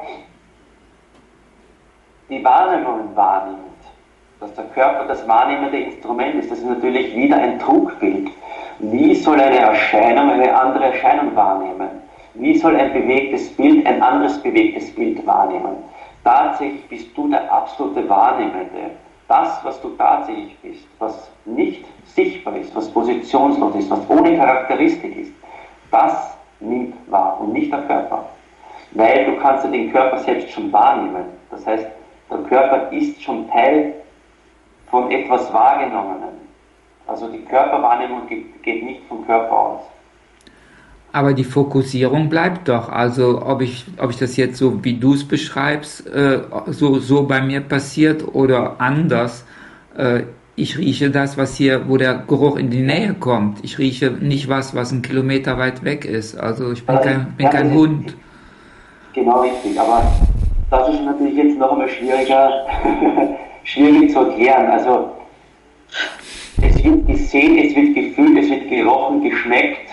die Wahrnehmungen wahrnimmt. Dass der Körper das wahrnehmende Instrument ist. Das ist natürlich wieder ein Trugbild. Wie soll eine Erscheinung eine andere Erscheinung wahrnehmen? Wie soll ein bewegtes Bild ein anderes bewegtes Bild wahrnehmen? Tatsächlich bist du der absolute Wahrnehmende. Das, was du tatsächlich bist, was nicht sichtbar ist, was positionslos ist, was ohne Charakteristik ist, das nimmt wahr und nicht der Körper. Weil du kannst ja den Körper selbst schon wahrnehmen. Das heißt, der Körper ist schon Teil von etwas Wahrgenommenen. Also die Körperwahrnehmung geht nicht vom Körper aus. Aber die Fokussierung bleibt doch. Also ob ich, ob ich das jetzt so, wie du es beschreibst, äh, so, so bei mir passiert oder anders. Äh, ich rieche das, was hier, wo der Geruch in die Nähe kommt. Ich rieche nicht was, was einen Kilometer weit weg ist. Also ich bin also, kein, bin ja, kein Hund. Genau richtig. Aber das ist natürlich jetzt noch einmal schwieriger, schwierig zu erklären. Also es wird gesehen, es wird gefühlt, es wird gerochen, geschmeckt,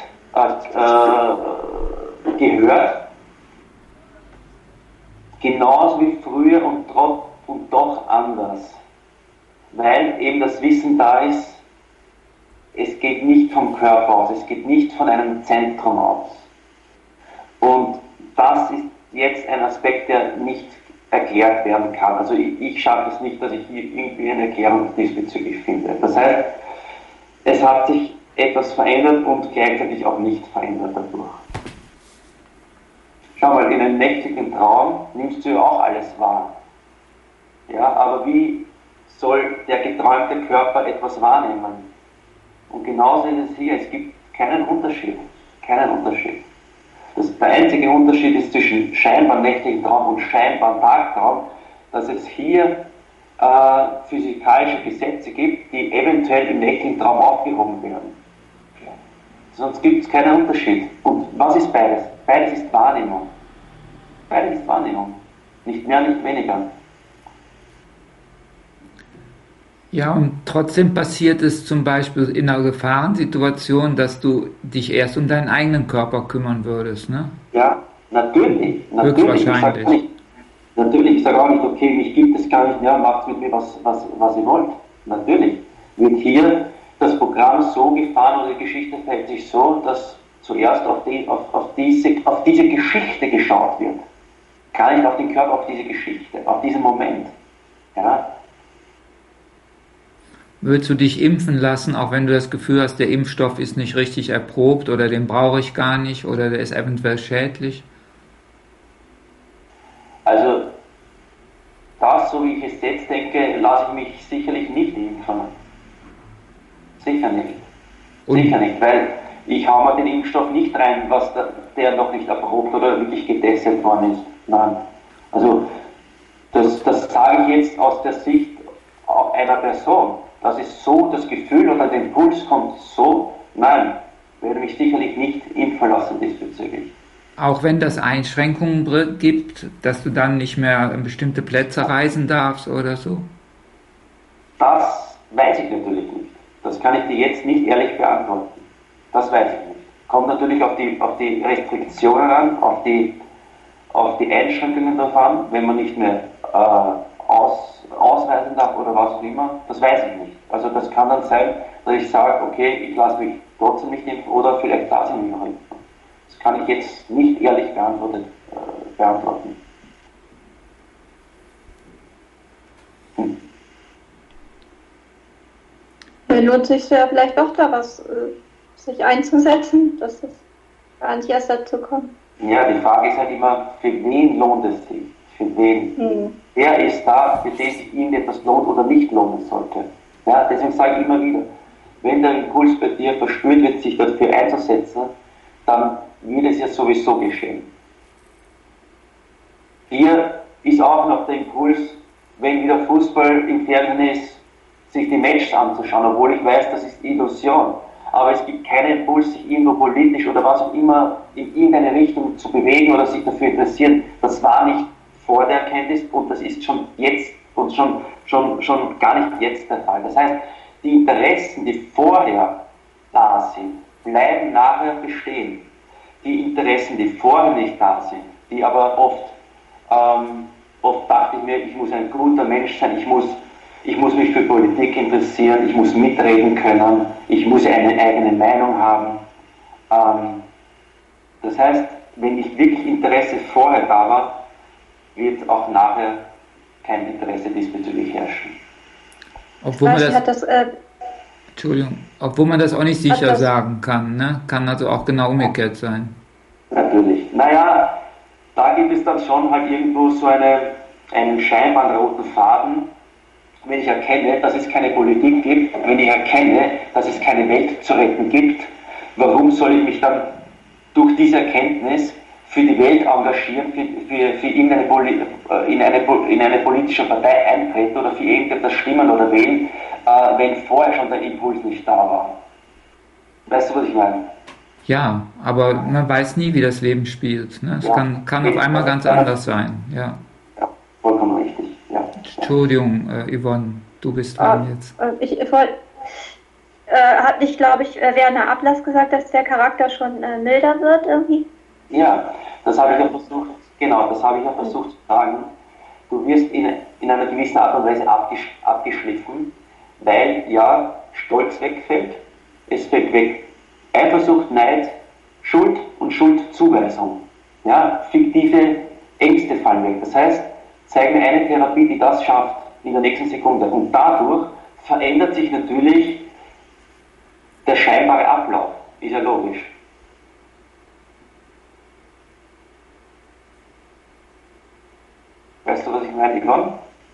äh, gehört. Genauso wie früher und, trotz, und doch anders. Weil eben das Wissen da ist, es geht nicht vom Körper aus, es geht nicht von einem Zentrum aus. Und das ist jetzt ein Aspekt, der nicht erklärt werden kann. Also ich, ich schaffe es nicht, dass ich hier irgendwie eine Erklärung diesbezüglich finde. Das heißt, es hat sich etwas verändert und gleichzeitig auch nicht verändert dadurch. Schau mal, in einem nächtlichen Traum nimmst du ja auch alles wahr. Ja, aber wie soll der geträumte Körper etwas wahrnehmen? Und genauso ist es hier, es gibt keinen Unterschied. Keinen Unterschied. Das, der einzige Unterschied ist zwischen scheinbar nächtlichen Traum und scheinbar Tagtraum, dass es hier äh, physikalische Gesetze gibt, die eventuell im nächtlichen Traum aufgehoben werden. Sonst gibt es keinen Unterschied. Und was ist beides? Beides ist Wahrnehmung. Beides ist Wahrnehmung. Nicht mehr, nicht weniger. Ja, und trotzdem passiert es zum Beispiel in einer Gefahrensituation, dass du dich erst um deinen eigenen Körper kümmern würdest, ne? Ja, natürlich. natürlich. Höchstwahrscheinlich. Ich sag nicht, natürlich, ich sage auch nicht, okay, mich gibt es gar nicht mehr, macht mit mir, was, was, was ihr wollt. Natürlich wird hier das Programm so gefahren oder die Geschichte verhält sich so, dass zuerst auf, die, auf, auf, diese, auf diese Geschichte geschaut wird. Gar nicht auf den Körper, auf diese Geschichte, auf diesen Moment. Ja? Würdest du dich impfen lassen, auch wenn du das Gefühl hast, der Impfstoff ist nicht richtig erprobt oder den brauche ich gar nicht oder der ist eventuell schädlich? Also, das, so wie ich es jetzt denke, lasse ich mich sicherlich nicht impfen. Sicher nicht. Und sicher nicht, weil ich hau mir den Impfstoff nicht rein, was der, der noch nicht erprobt oder wirklich getestet worden ist. Nein. Also, das, das sage ich jetzt aus der Sicht einer Person. Das ist so, das Gefühl oder der Impuls kommt so, nein, werde mich sicherlich nicht impfen lassen diesbezüglich. Auch wenn das Einschränkungen gibt, dass du dann nicht mehr an bestimmte Plätze reisen darfst oder so? Das weiß ich natürlich nicht. Das kann ich dir jetzt nicht ehrlich beantworten. Das weiß ich nicht. Kommt natürlich auf die, auf die Restriktionen an, auf die, auf die Einschränkungen davon, wenn man nicht mehr äh, aus ausreisen darf oder was auch immer, das weiß ich nicht. Also das kann dann sein, dass ich sage, okay, ich lasse mich trotzdem nicht impfen oder vielleicht lasse ich mich noch impfen. Das kann ich jetzt nicht ehrlich beantwortet, äh, beantworten. Hm. Dann lohnt sich ja vielleicht doch da was, äh, sich einzusetzen, dass es gar nicht erst dazu kommt. Ja, die Frage ist halt immer, für wen lohnt es sich? Für wen? Hm. Wer ist da, für den sich ihnen etwas lohnt oder nicht lohnen sollte? Ja, deswegen sage ich immer wieder, wenn der Impuls bei dir verspürt wird, sich dafür einzusetzen, dann wird es ja sowieso geschehen. Hier ist auch noch der Impuls, wenn wieder Fußball im Fernsehen ist, sich die Matches anzuschauen, obwohl ich weiß, das ist Illusion. Aber es gibt keinen Impuls, sich irgendwo politisch oder was auch immer in irgendeine Richtung zu bewegen oder sich dafür interessieren. Das war nicht vor der Erkenntnis und das ist schon jetzt und schon, schon, schon gar nicht jetzt der Fall. Das heißt, die Interessen, die vorher da sind, bleiben nachher bestehen. Die Interessen, die vorher nicht da sind, die aber oft, ähm, oft dachte ich mir, ich muss ein guter Mensch sein, ich muss, ich muss mich für Politik interessieren, ich muss mitreden können, ich muss eine eigene Meinung haben. Ähm, das heißt, wenn nicht wirklich Interesse vorher da war, wird auch nachher kein Interesse diesbezüglich herrschen. Obwohl man das, das äh, Entschuldigung, obwohl man das auch nicht sicher das, sagen kann, ne? Kann also auch genau umgekehrt sein. Natürlich. Naja, da gibt es dann schon halt irgendwo so eine, einen scheinbaren roten Faden. Wenn ich erkenne, dass es keine Politik gibt, wenn ich erkenne, dass es keine Welt zu retten gibt, warum soll ich mich dann durch diese Erkenntnis für die Welt engagieren, für, für, für irgendeine Poli in, eine, in eine politische Partei eintreten oder für irgendetwas stimmen oder wählen, äh, wenn vorher schon der Impuls nicht da war. Weißt du, was ich meine? Ja, aber man weiß nie, wie das Leben spielt. Ne? Es Ja. kann, kann auf einmal ganz anders sein. Ja. Ja, vollkommen richtig. Ja. Entschuldigung, äh, Yvonne, du bist dran äh, jetzt. ich, ich wollte, äh, hat nicht, glaube ich, äh, Werner Ablass gesagt, dass der Charakter schon äh, milder wird irgendwie? Ja, das habe ich ja versucht, genau, das habe ich ja versucht zu sagen. Du wirst in, in einer gewissen Art und Weise abgesch abgeschliffen, weil ja Stolz wegfällt, es fällt weg Eifersucht, Neid, Schuld und Schuldzuweisung. Ja, fiktive Ängste fallen weg. Das heißt, zeig mir eine Therapie, die das schafft in der nächsten Sekunde. Und dadurch verändert sich natürlich der scheinbare Ablauf. Ist ja logisch. Weißt du, was ich meine, Yvonne?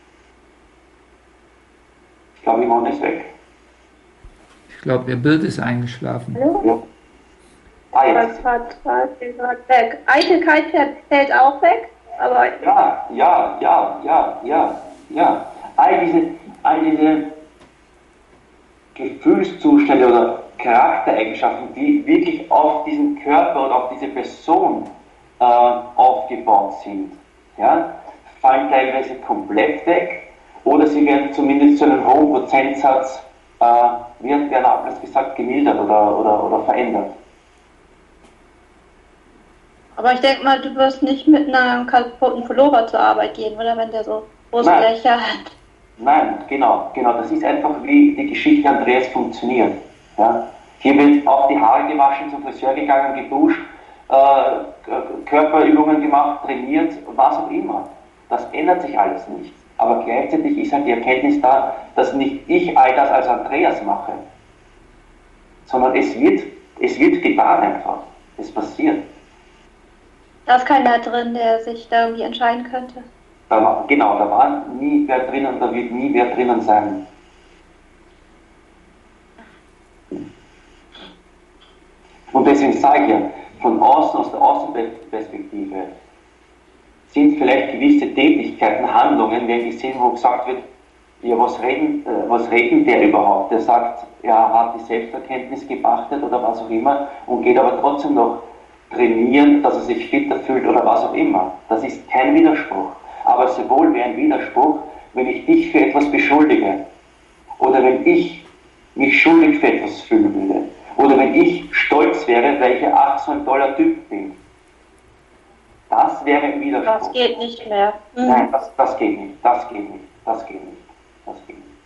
Ich glaube, Yvonne ist weg. Ich glaube, ihr Bild ist eingeschlafen. Hallo? Ja. Ah, Das jetzt. hat gerade weg. Eitelkeit fällt auch weg, aber Ja, ja, ja, ja, ja, ja. All diese, all diese Gefühlszustände oder Charaktereigenschaften, die wirklich auf diesen Körper oder auf diese Person äh, aufgebaut sind, ja, fallen teilweise komplett weg oder sie werden zumindest zu einem hohen Prozentsatz, äh, wie hat Werner Ablass gesagt, gemildert oder, oder, oder verändert. aber ich denke mal, du wirst nicht mit einem kaputten Pullover zur Arbeit gehen, oder wenn der so große Nein. Löcher hat. Nein, genau, genau. Das ist einfach, wie die Geschichte Andreas funktioniert. Ja? Hier wird auch die Haare gewaschen, zum Friseur gegangen, geduscht, äh, Körperübungen gemacht, trainiert, was auch immer. Das ändert sich alles nicht. Aber gleichzeitig ist halt die Erkenntnis da, dass nicht ich all das als Andreas mache, sondern es wird, es wird getan einfach. Es passiert. Da ist keiner drin, der sich da irgendwie entscheiden könnte. Da war, genau, da war nie wer drinnen, da wird nie wer drinnen sein. Und deswegen sage ich ja, von außen, aus der Außenperspektive, sind vielleicht gewisse Tätigkeiten, Handlungen, werden gesehen, wo gesagt wird, ja, was reden, äh, was reden der überhaupt? Der sagt, er hat die Selbsterkenntnis gepachtet oder was auch immer und geht aber trotzdem noch trainieren, dass er sich fitter fühlt oder was auch immer. Das ist kein Widerspruch. Aber sehr wohl wäre ein Widerspruch, wenn ich dich für etwas beschuldige oder wenn ich mich schuldig für etwas fühlen würde oder wenn ich stolz wäre, weil ich ach so ein toller Typ bin. Das wäre ein Widerspruch. Das geht nicht mehr. Mhm. Nein, das, das geht nicht, das geht nicht, das geht nicht, das geht nicht.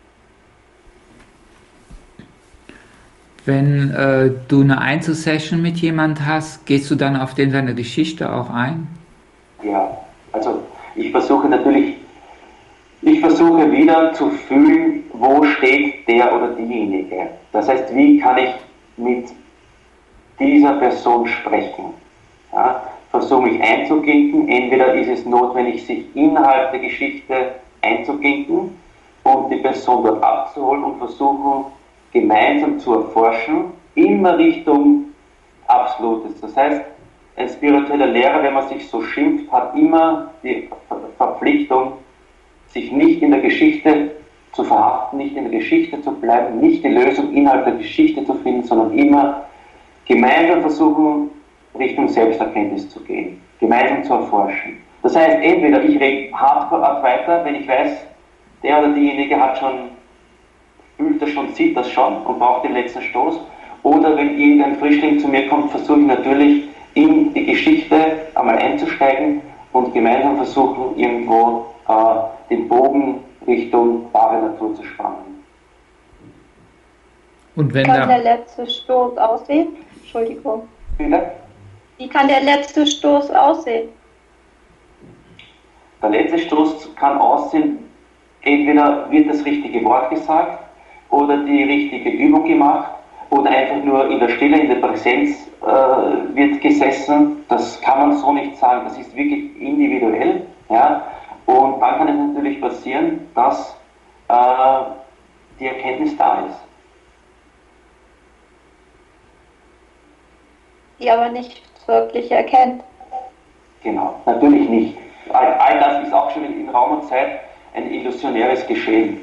Wenn äh, du eine Einzelsession mit jemand hast, gehst du dann auf den seine Geschichte auch ein? Ja, also ich versuche natürlich, ich versuche wieder zu fühlen, wo steht der oder diejenige. Das heißt, wie kann ich mit dieser Person sprechen? Ja, versuche mich einzuklinken, entweder ist es notwendig, sich innerhalb der Geschichte einzuklinken und die Person dort abzuholen und versuchen, gemeinsam zu erforschen, immer Richtung Absolutes. Das heißt, ein spiritueller Lehrer, wenn man sich so schimpft, hat immer die Verpflichtung, sich nicht in der Geschichte zu verhaften, nicht in der Geschichte zu bleiben, nicht die Lösung innerhalb der Geschichte zu finden, sondern immer gemeinsam versuchen, Richtung Selbsterkenntnis zu gehen, gemeinsam zu erforschen. Das heißt, entweder ich rede hardcore weiter, wenn ich weiß, der oder diejenige hat schon, fühlt das schon, sieht das schon und braucht den letzten Stoß. Oder wenn irgendein Frischling zu mir kommt, versuche ich natürlich in die Geschichte einmal einzusteigen und gemeinsam versuchen, irgendwo äh, den Bogen Richtung wahre Natur zu spannen. Und wenn Wie kann da, der letzte Stoß aussehen? Entschuldigung. Bitte? Wie kann der letzte Stoß aussehen? Der letzte Stoß kann aussehen, entweder wird das richtige Wort gesagt oder die richtige Übung gemacht oder einfach nur in der Stille, in der Präsenz äh, wird gesessen. Das kann man so nicht sagen, das ist wirklich individuell. Ja? Und dann kann es natürlich passieren, dass äh, die Erkenntnis da ist. Die aber nicht wirklich erkennt. Genau, natürlich nicht. All, all das ist auch schon in Raum und Zeit ein illusionäres Geschehen.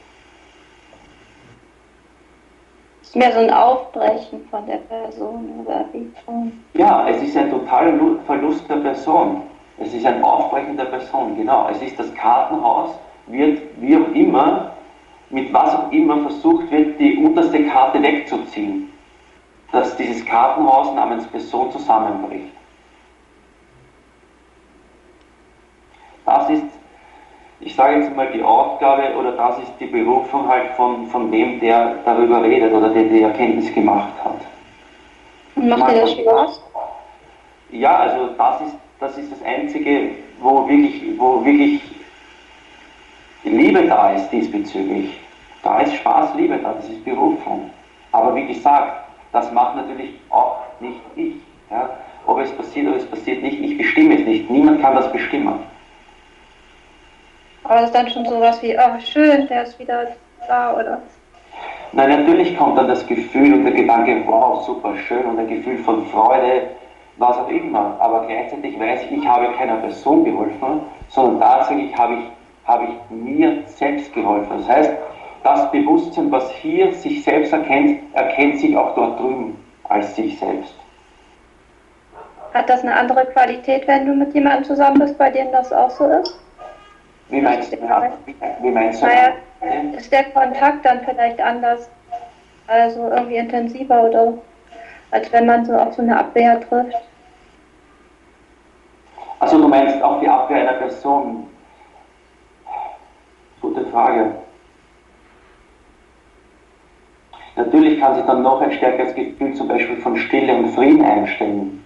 Ist mehr so ein Aufbrechen von der Person oder wie schon. Ja, es ist ein totaler Verlust der Person. Es ist ein Aufbrechen der Person, genau. Es ist das Kartenhaus, wird wie auch immer, mit was auch immer versucht wird, die unterste Karte wegzuziehen. Dass dieses Kartenhaus namens Person zusammenbricht. Das ist, ich sage jetzt mal, die Aufgabe oder das ist die Berufung halt von, von dem, der darüber redet oder der die Erkenntnis gemacht hat. Und macht dir das Spaß? Ja, also das ist, das ist das Einzige, wo wirklich, wo wirklich Liebe da ist diesbezüglich. Da ist Spaß, Liebe da, das ist Berufung. Aber wie gesagt, das macht natürlich auch nicht ich. Ja? Ob es passiert oder es passiert nicht, ich bestimme es nicht. Niemand kann das bestimmen. Aber das ist dann schon sowas wie, oh schön, der ist wieder da, oder? Nein, natürlich kommt dann das Gefühl und der Gedanke, wow, super schön und ein Gefühl von Freude, was auch immer. Aber gleichzeitig weiß ich, ich habe keiner Person geholfen, sondern tatsächlich habe ich, habe ich mir selbst geholfen. Das heißt, das Bewusstsein, was hier sich selbst erkennt, erkennt sich auch dort drüben als sich selbst. Hat das eine andere Qualität, wenn du mit jemandem zusammen bist, bei dem das auch so ist? Wie meinst du, wie meinst du naja, ist der Kontakt dann vielleicht anders, also irgendwie intensiver oder als wenn man so auf so eine Abwehr trifft? Also du meinst auch die Abwehr einer Person? Gute Frage. Natürlich kann sich dann noch ein stärkeres Gefühl zum Beispiel von Stille und Frieden einstellen.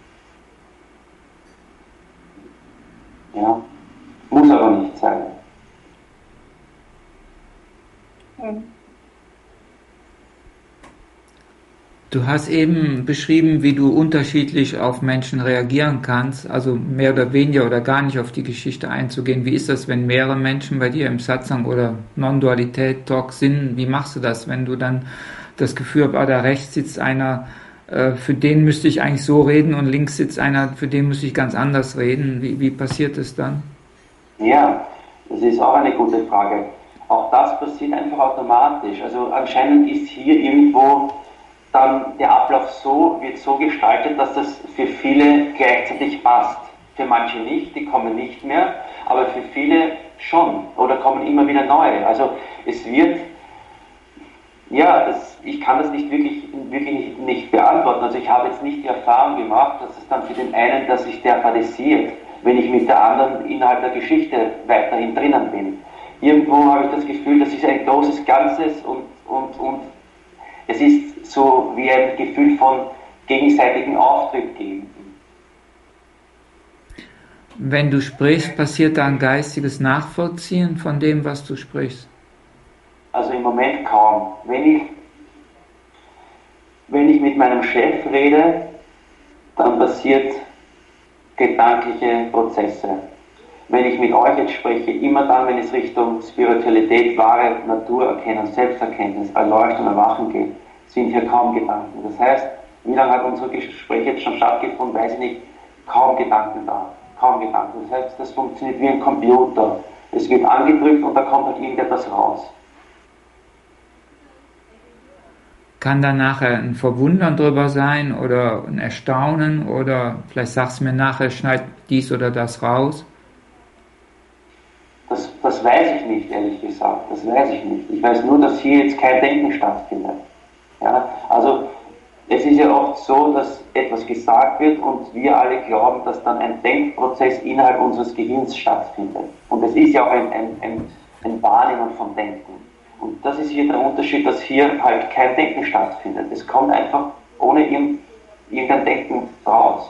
Ja, muss aber nicht sein. Hm. du hast eben beschrieben, wie du unterschiedlich auf Menschen reagieren kannst, also mehr oder weniger oder gar nicht auf die Geschichte einzugehen. Wie ist das, wenn mehrere Menschen bei dir im Satsang oder Non-Dualität Talk sind? Wie machst du das, wenn du dann das Gefühl hast, ah, da rechts sitzt einer, äh, für den müsste ich eigentlich so reden und links sitzt einer, für den müsste ich ganz anders reden. Wie, wie passiert es dann? Ja, das ist auch eine gute Frage. Auch das passiert einfach automatisch. Also anscheinend ist hier irgendwo dann der Ablauf so, wird so gestaltet, dass das für viele gleichzeitig passt. Für manche nicht, die kommen nicht mehr, aber für viele schon oder kommen immer wieder neue. Also es wird, ja, es, ich kann das nicht wirklich, wirklich nicht, nicht beantworten. Also ich habe jetzt nicht die Erfahrung gemacht, dass es dann für den einen, dass sich der fadisiert, wenn ich mit der anderen innerhalb der Geschichte weiterhin drinnen bin. Irgendwo habe ich das Gefühl, das ist ein großes Ganzes und, und, und es ist so wie ein Gefühl von gegenseitigen Auftritt geben. Wenn du sprichst, passiert da ein geistiges Nachvollziehen von dem, was du sprichst? Also im Moment kaum. Wenn ich, wenn ich mit meinem Chef rede, dann passiert gedankliche Prozesse. Wenn ich mit euch jetzt spreche, immer dann, wenn es Richtung Spiritualität, wahre Naturerkennen, Selbsterkenntnis, Erleuchtung, Erwachen geht, sind hier kaum Gedanken. Das heißt, wie lange hat unser Gespräch jetzt schon stattgefunden, weiß ich nicht, kaum Gedanken da. Kaum Gedanken. Das heißt, das funktioniert wie ein Computer. Es wird angedrückt und da kommt halt irgendetwas raus. Kann da nachher ein Verwundern drüber sein oder ein Erstaunen oder vielleicht sagst du mir nachher, schneid dies oder das raus? Das, das weiß ich nicht, ehrlich gesagt. Das weiß ich nicht. Ich weiß nur, dass hier jetzt kein Denken stattfindet. Ja? Also es ist ja oft so, dass etwas gesagt wird und wir alle glauben, dass dann ein Denkprozess innerhalb unseres Gehirns stattfindet. Und es ist ja auch ein, ein, ein, ein Wahrnehmen von Denken. Und das ist hier der Unterschied, dass hier halt kein Denken stattfindet. Es kommt einfach ohne irgendein Denken raus.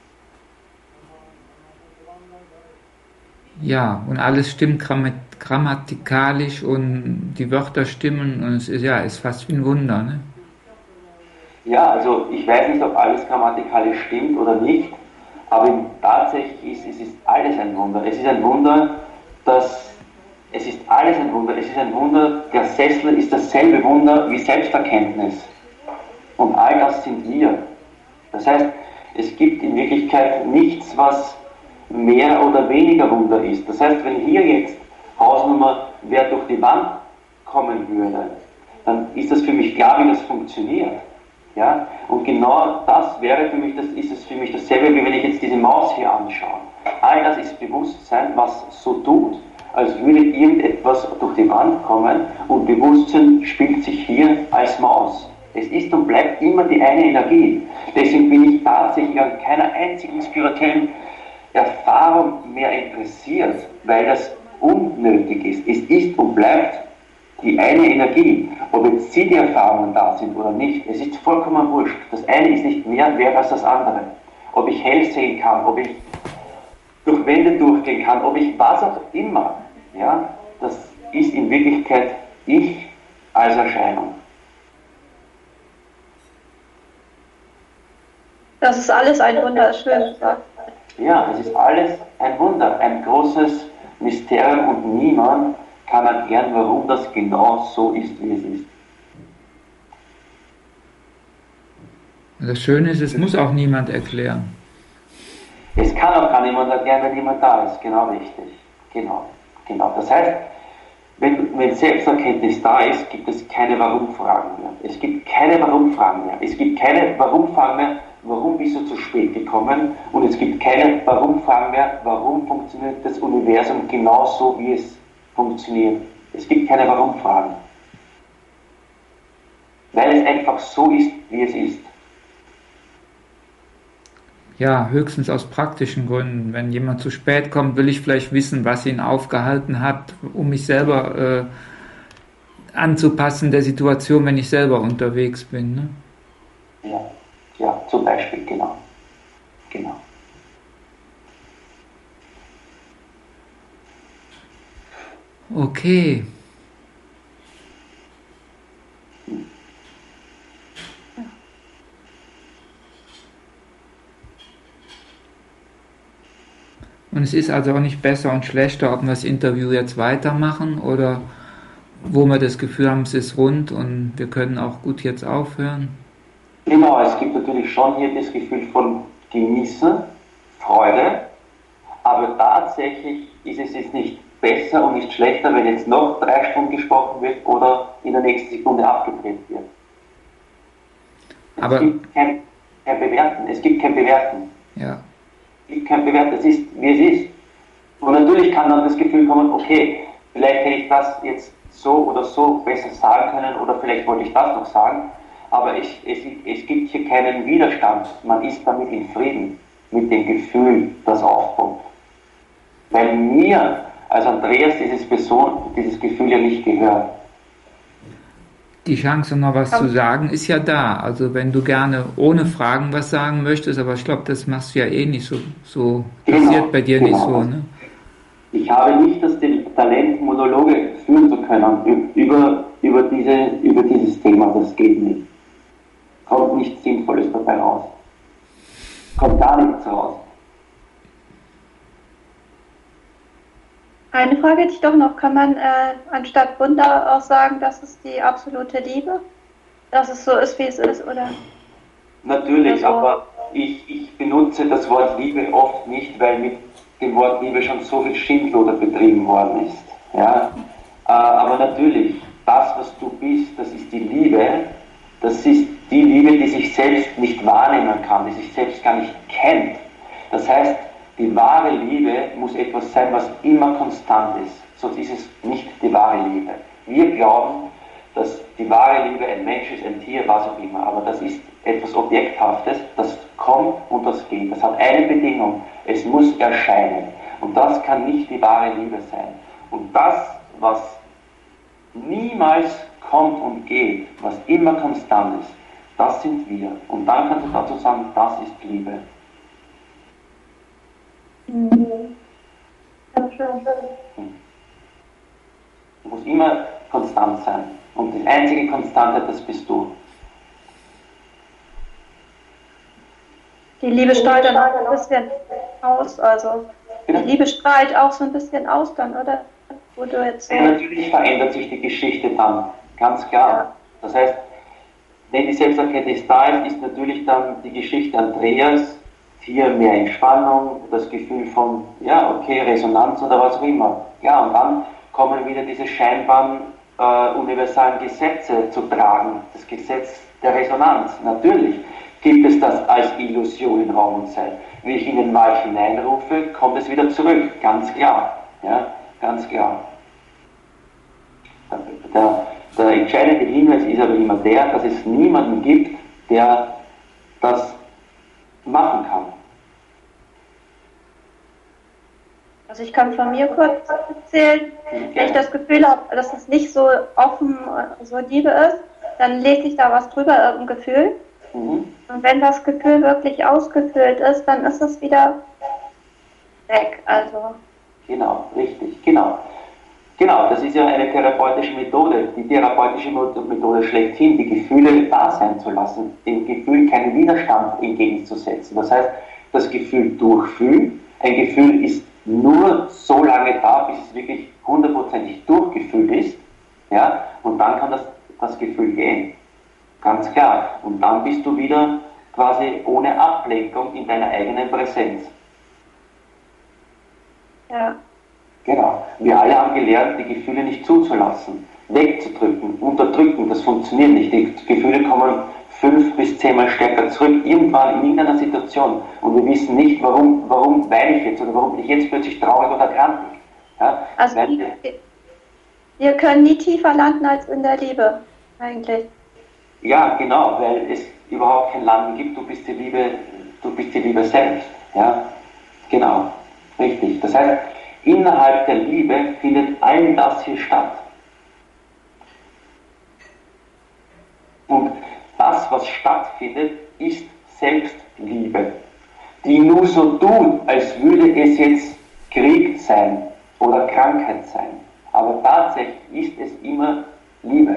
Ja, und alles stimmt grammatikalisch und die Wörter stimmen und es ist ja, ist fast wie ein Wunder, ne? Ja, also ich weiß nicht, ob alles grammatikalisch stimmt oder nicht, aber tatsächlich ist es ist alles ein Wunder. Es ist ein Wunder, dass es ist alles ein Wunder. Es ist ein Wunder, der Sessel ist dasselbe Wunder wie Selbsterkenntnis. Und all das sind wir. Das heißt, es gibt in Wirklichkeit nichts, was mehr oder weniger Wunder ist. Das heißt, wenn hier jetzt Hausnummer wer durch die Wand kommen würde, dann ist das für mich klar, wie das funktioniert. Ja? Und genau das wäre für mich, das ist es für mich dasselbe, wie wenn ich jetzt diese Maus hier anschaue. All das ist Bewusstsein, was so tut, als würde irgendetwas durch die Wand kommen und Bewusstsein spielt sich hier als Maus. Es ist und bleibt immer die eine Energie. Deswegen bin ich tatsächlich an keiner einzigen spirituellen Erfahrung mehr interessiert, weil das unnötig ist. Es ist und bleibt die eine Energie. Ob jetzt Sie die Erfahrungen da sind oder nicht, es ist vollkommen wurscht. Das eine ist nicht mehr wert als das andere. Ob ich hell sehen kann, ob ich durch Wände durchgehen kann, ob ich was auch immer, ja, das ist in Wirklichkeit ich als Erscheinung. Das ist alles ein Wunder, ist schön gesagt. Ja, es ist alles ein Wunder, ein großes Mysterium und niemand kann erklären, warum das genau so ist, wie es ist. Das Schöne ist, es muss auch niemand erklären. Es kann auch gar niemand erklären, wenn jemand da ist, genau richtig. Genau, genau. Das heißt, wenn, wenn Selbsterkenntnis da ist, gibt es keine Warum-Fragen mehr. Es gibt keine Warum-Fragen mehr. Es gibt keine Warum-Fragen mehr, warum bist du zu spät gekommen? Und es gibt keine Warum-Fragen mehr, warum funktioniert das Universum genauso, wie es funktioniert. Es gibt keine Warum-Fragen. Weil es einfach so ist, wie es ist. Ja, höchstens aus praktischen Gründen. Wenn jemand zu spät kommt, will ich vielleicht wissen, was ihn aufgehalten hat, um mich selber äh, anzupassen der Situation, wenn ich selber unterwegs bin. Ne? Ja, ja, zum Beispiel, genau. Genau. Okay. Und es ist also auch nicht besser und schlechter, ob wir das Interview jetzt weitermachen oder wo wir das Gefühl haben, es ist rund und wir können auch gut jetzt aufhören. Genau, es gibt natürlich schon hier das Gefühl von Genießen, Freude, aber tatsächlich ist es jetzt nicht besser und nicht schlechter, wenn jetzt noch drei Stunden gesprochen wird oder in der nächsten Sekunde abgedreht wird. Es aber gibt kein, kein Bewerten, es gibt kein Bewerten. Ja. Es gibt kein Bewerten, es ist, wie es ist. Und natürlich kann dann das Gefühl kommen, okay, vielleicht hätte ich das jetzt so oder so besser sagen können oder vielleicht wollte ich das noch sagen, aber es, es, es gibt hier keinen Widerstand. Man ist damit in Frieden mit dem Gefühl, das aufkommt. Weil mir als Andreas dieses, Person, dieses Gefühl ja nicht gehört. Die Chance, noch was zu sagen, ist ja da. Also wenn du gerne ohne Fragen was sagen möchtest, aber ich glaube, das machst du ja eh nicht so. So Genau, passiert bei dir genau. nicht so, ne? Ich habe nicht das Talent, Monologe führen zu können über, über, diese, über dieses Thema. Das geht nicht. Kommt nichts Sinnvolles dabei raus. Kommt gar nichts raus. Eine Frage hätte ich doch noch. Kann man äh, anstatt Wunder auch sagen, das ist die absolute Liebe? Dass es so ist, wie es ist, oder? Natürlich, Also, aber ich, ich benutze das Wort Liebe oft nicht, weil mit dem Wort Liebe schon so viel Schindluder betrieben worden ist. Ja? Äh, aber natürlich, das, was du bist, das ist die Liebe. Das ist die Liebe, die sich selbst nicht wahrnehmen kann, die sich selbst gar nicht kennt. Das heißt, die wahre Liebe muss etwas etwas sein, was immer konstant ist. Sonst ist es nicht die wahre Liebe. Wir glauben, dass die wahre Liebe ein Mensch ist, ein Tier, was auch immer. Aber das ist etwas Objekthaftes, das kommt und das geht. Das hat eine Bedingung, es muss erscheinen. Und das kann nicht die wahre Liebe sein. Und das, was niemals kommt und geht, was immer konstant ist, das sind wir. Und dann kannst du dazu sagen, das ist Liebe. Mhm. Ja, schön. Du musst immer konstant sein. Und die einzige Konstante, das bist du. Die Liebe strahlt dann auch ein bisschen aus, also die Liebe strahlt auch so ein bisschen aus dann, oder? Wo du jetzt so Ja, natürlich verändert sich die Geschichte dann, ganz klar. Ja. Das heißt, wenn die Selbsterkenntnis da ist, ist natürlich dann die Geschichte Andreas hier mehr Entspannung, das Gefühl von, ja, okay, Resonanz oder was auch immer. Ja, und dann kommen wieder diese scheinbaren äh, universalen Gesetze zu tragen, das Gesetz der Resonanz. Natürlich gibt es das als Illusion in Raum und Zeit. Wie ich in den Wald hineinrufe, kommt es wieder zurück, ganz klar. Ja, ganz klar. Der, der entscheidende Hinweis ist aber immer der, dass es niemanden gibt, der das machen kann. Also ich kann von mir kurz erzählen, wenn ich das Gefühl habe, dass es nicht so offen, so Liebe ist, dann lese ich da was drüber, irgendein Gefühl. Mhm. Und wenn das Gefühl wirklich ausgefüllt ist, dann ist es wieder weg. Also Genau, richtig, genau. Genau, das ist ja eine therapeutische Methode. Die therapeutische Methode schlechthin, die Gefühle da sein zu lassen, dem Gefühl keinen Widerstand entgegenzusetzen. Das heißt, das Gefühl durchfühlen. Ein Gefühl ist nur so lange da, bis es wirklich hundertprozentig durchgefühlt ist. Ja? Und dann kann das, das Gefühl gehen. Ganz klar. Und dann bist du wieder quasi ohne Ablenkung in deiner eigenen Präsenz. ja. Genau. Wir alle haben gelernt, die Gefühle nicht zuzulassen, wegzudrücken, unterdrücken. Das funktioniert nicht. Die Gefühle kommen fünf bis zehnmal stärker zurück, irgendwann in irgendeiner Situation. Und wir wissen nicht, warum, warum weine ich jetzt oder warum bin ich jetzt plötzlich traurig oder krank. Ja? Also Weil, wir, wir können nie tiefer landen als in der Liebe, eigentlich. ja, genau, weil es überhaupt kein Landen gibt. Du bist die Liebe, du bist die Liebe selbst. Ja? Genau. Richtig. Das heißt, innerhalb der Liebe findet all das hier statt. Und das, was stattfindet, ist Selbstliebe, die nur so tut, als würde es jetzt Krieg sein oder Krankheit sein. Aber tatsächlich ist es immer Liebe.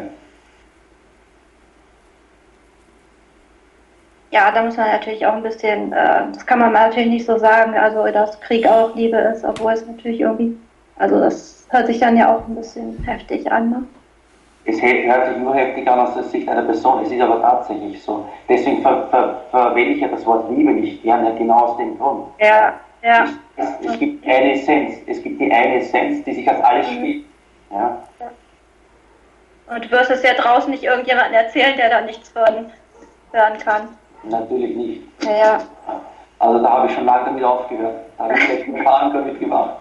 Ja, da muss man natürlich auch ein bisschen, äh, das kann man natürlich nicht so sagen, also dass Krieg auch Liebe ist, obwohl es natürlich irgendwie, also das hört sich dann ja auch ein bisschen heftig an, ne? Es hört sich nur heftig an aus der Sicht einer Person, es ist aber tatsächlich so. Deswegen ver ver verwende ich ja das Wort Liebe nicht gerne, genau aus dem Grund. Ja, ja. Es, es, es gibt eine Essenz, es gibt die eine Essenz, die sich als alles spielt. Ja? Und du wirst es ja draußen nicht irgendjemandem erzählen, der da nichts von hören kann. Natürlich nicht. Ja, ja. Also da habe ich schon lange damit aufgehört. Da habe ich vielleicht ein paar Anker mitgemacht.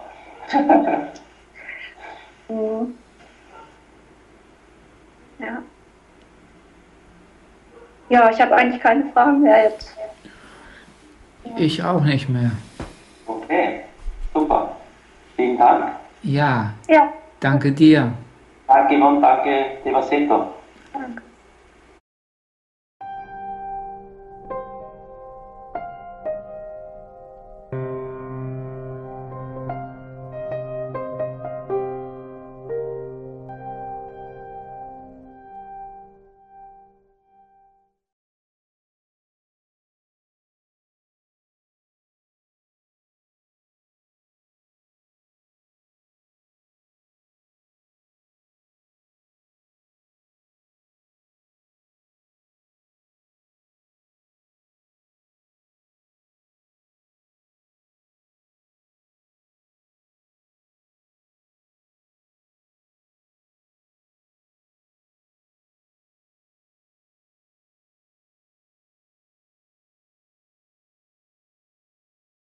Mhm. Ja. Ja, ich habe eigentlich keine Fragen mehr jetzt. Ich auch nicht mehr. Okay, super. Vielen Dank. Ja, Ja, danke dir. Danke und danke, Devaseto. danke.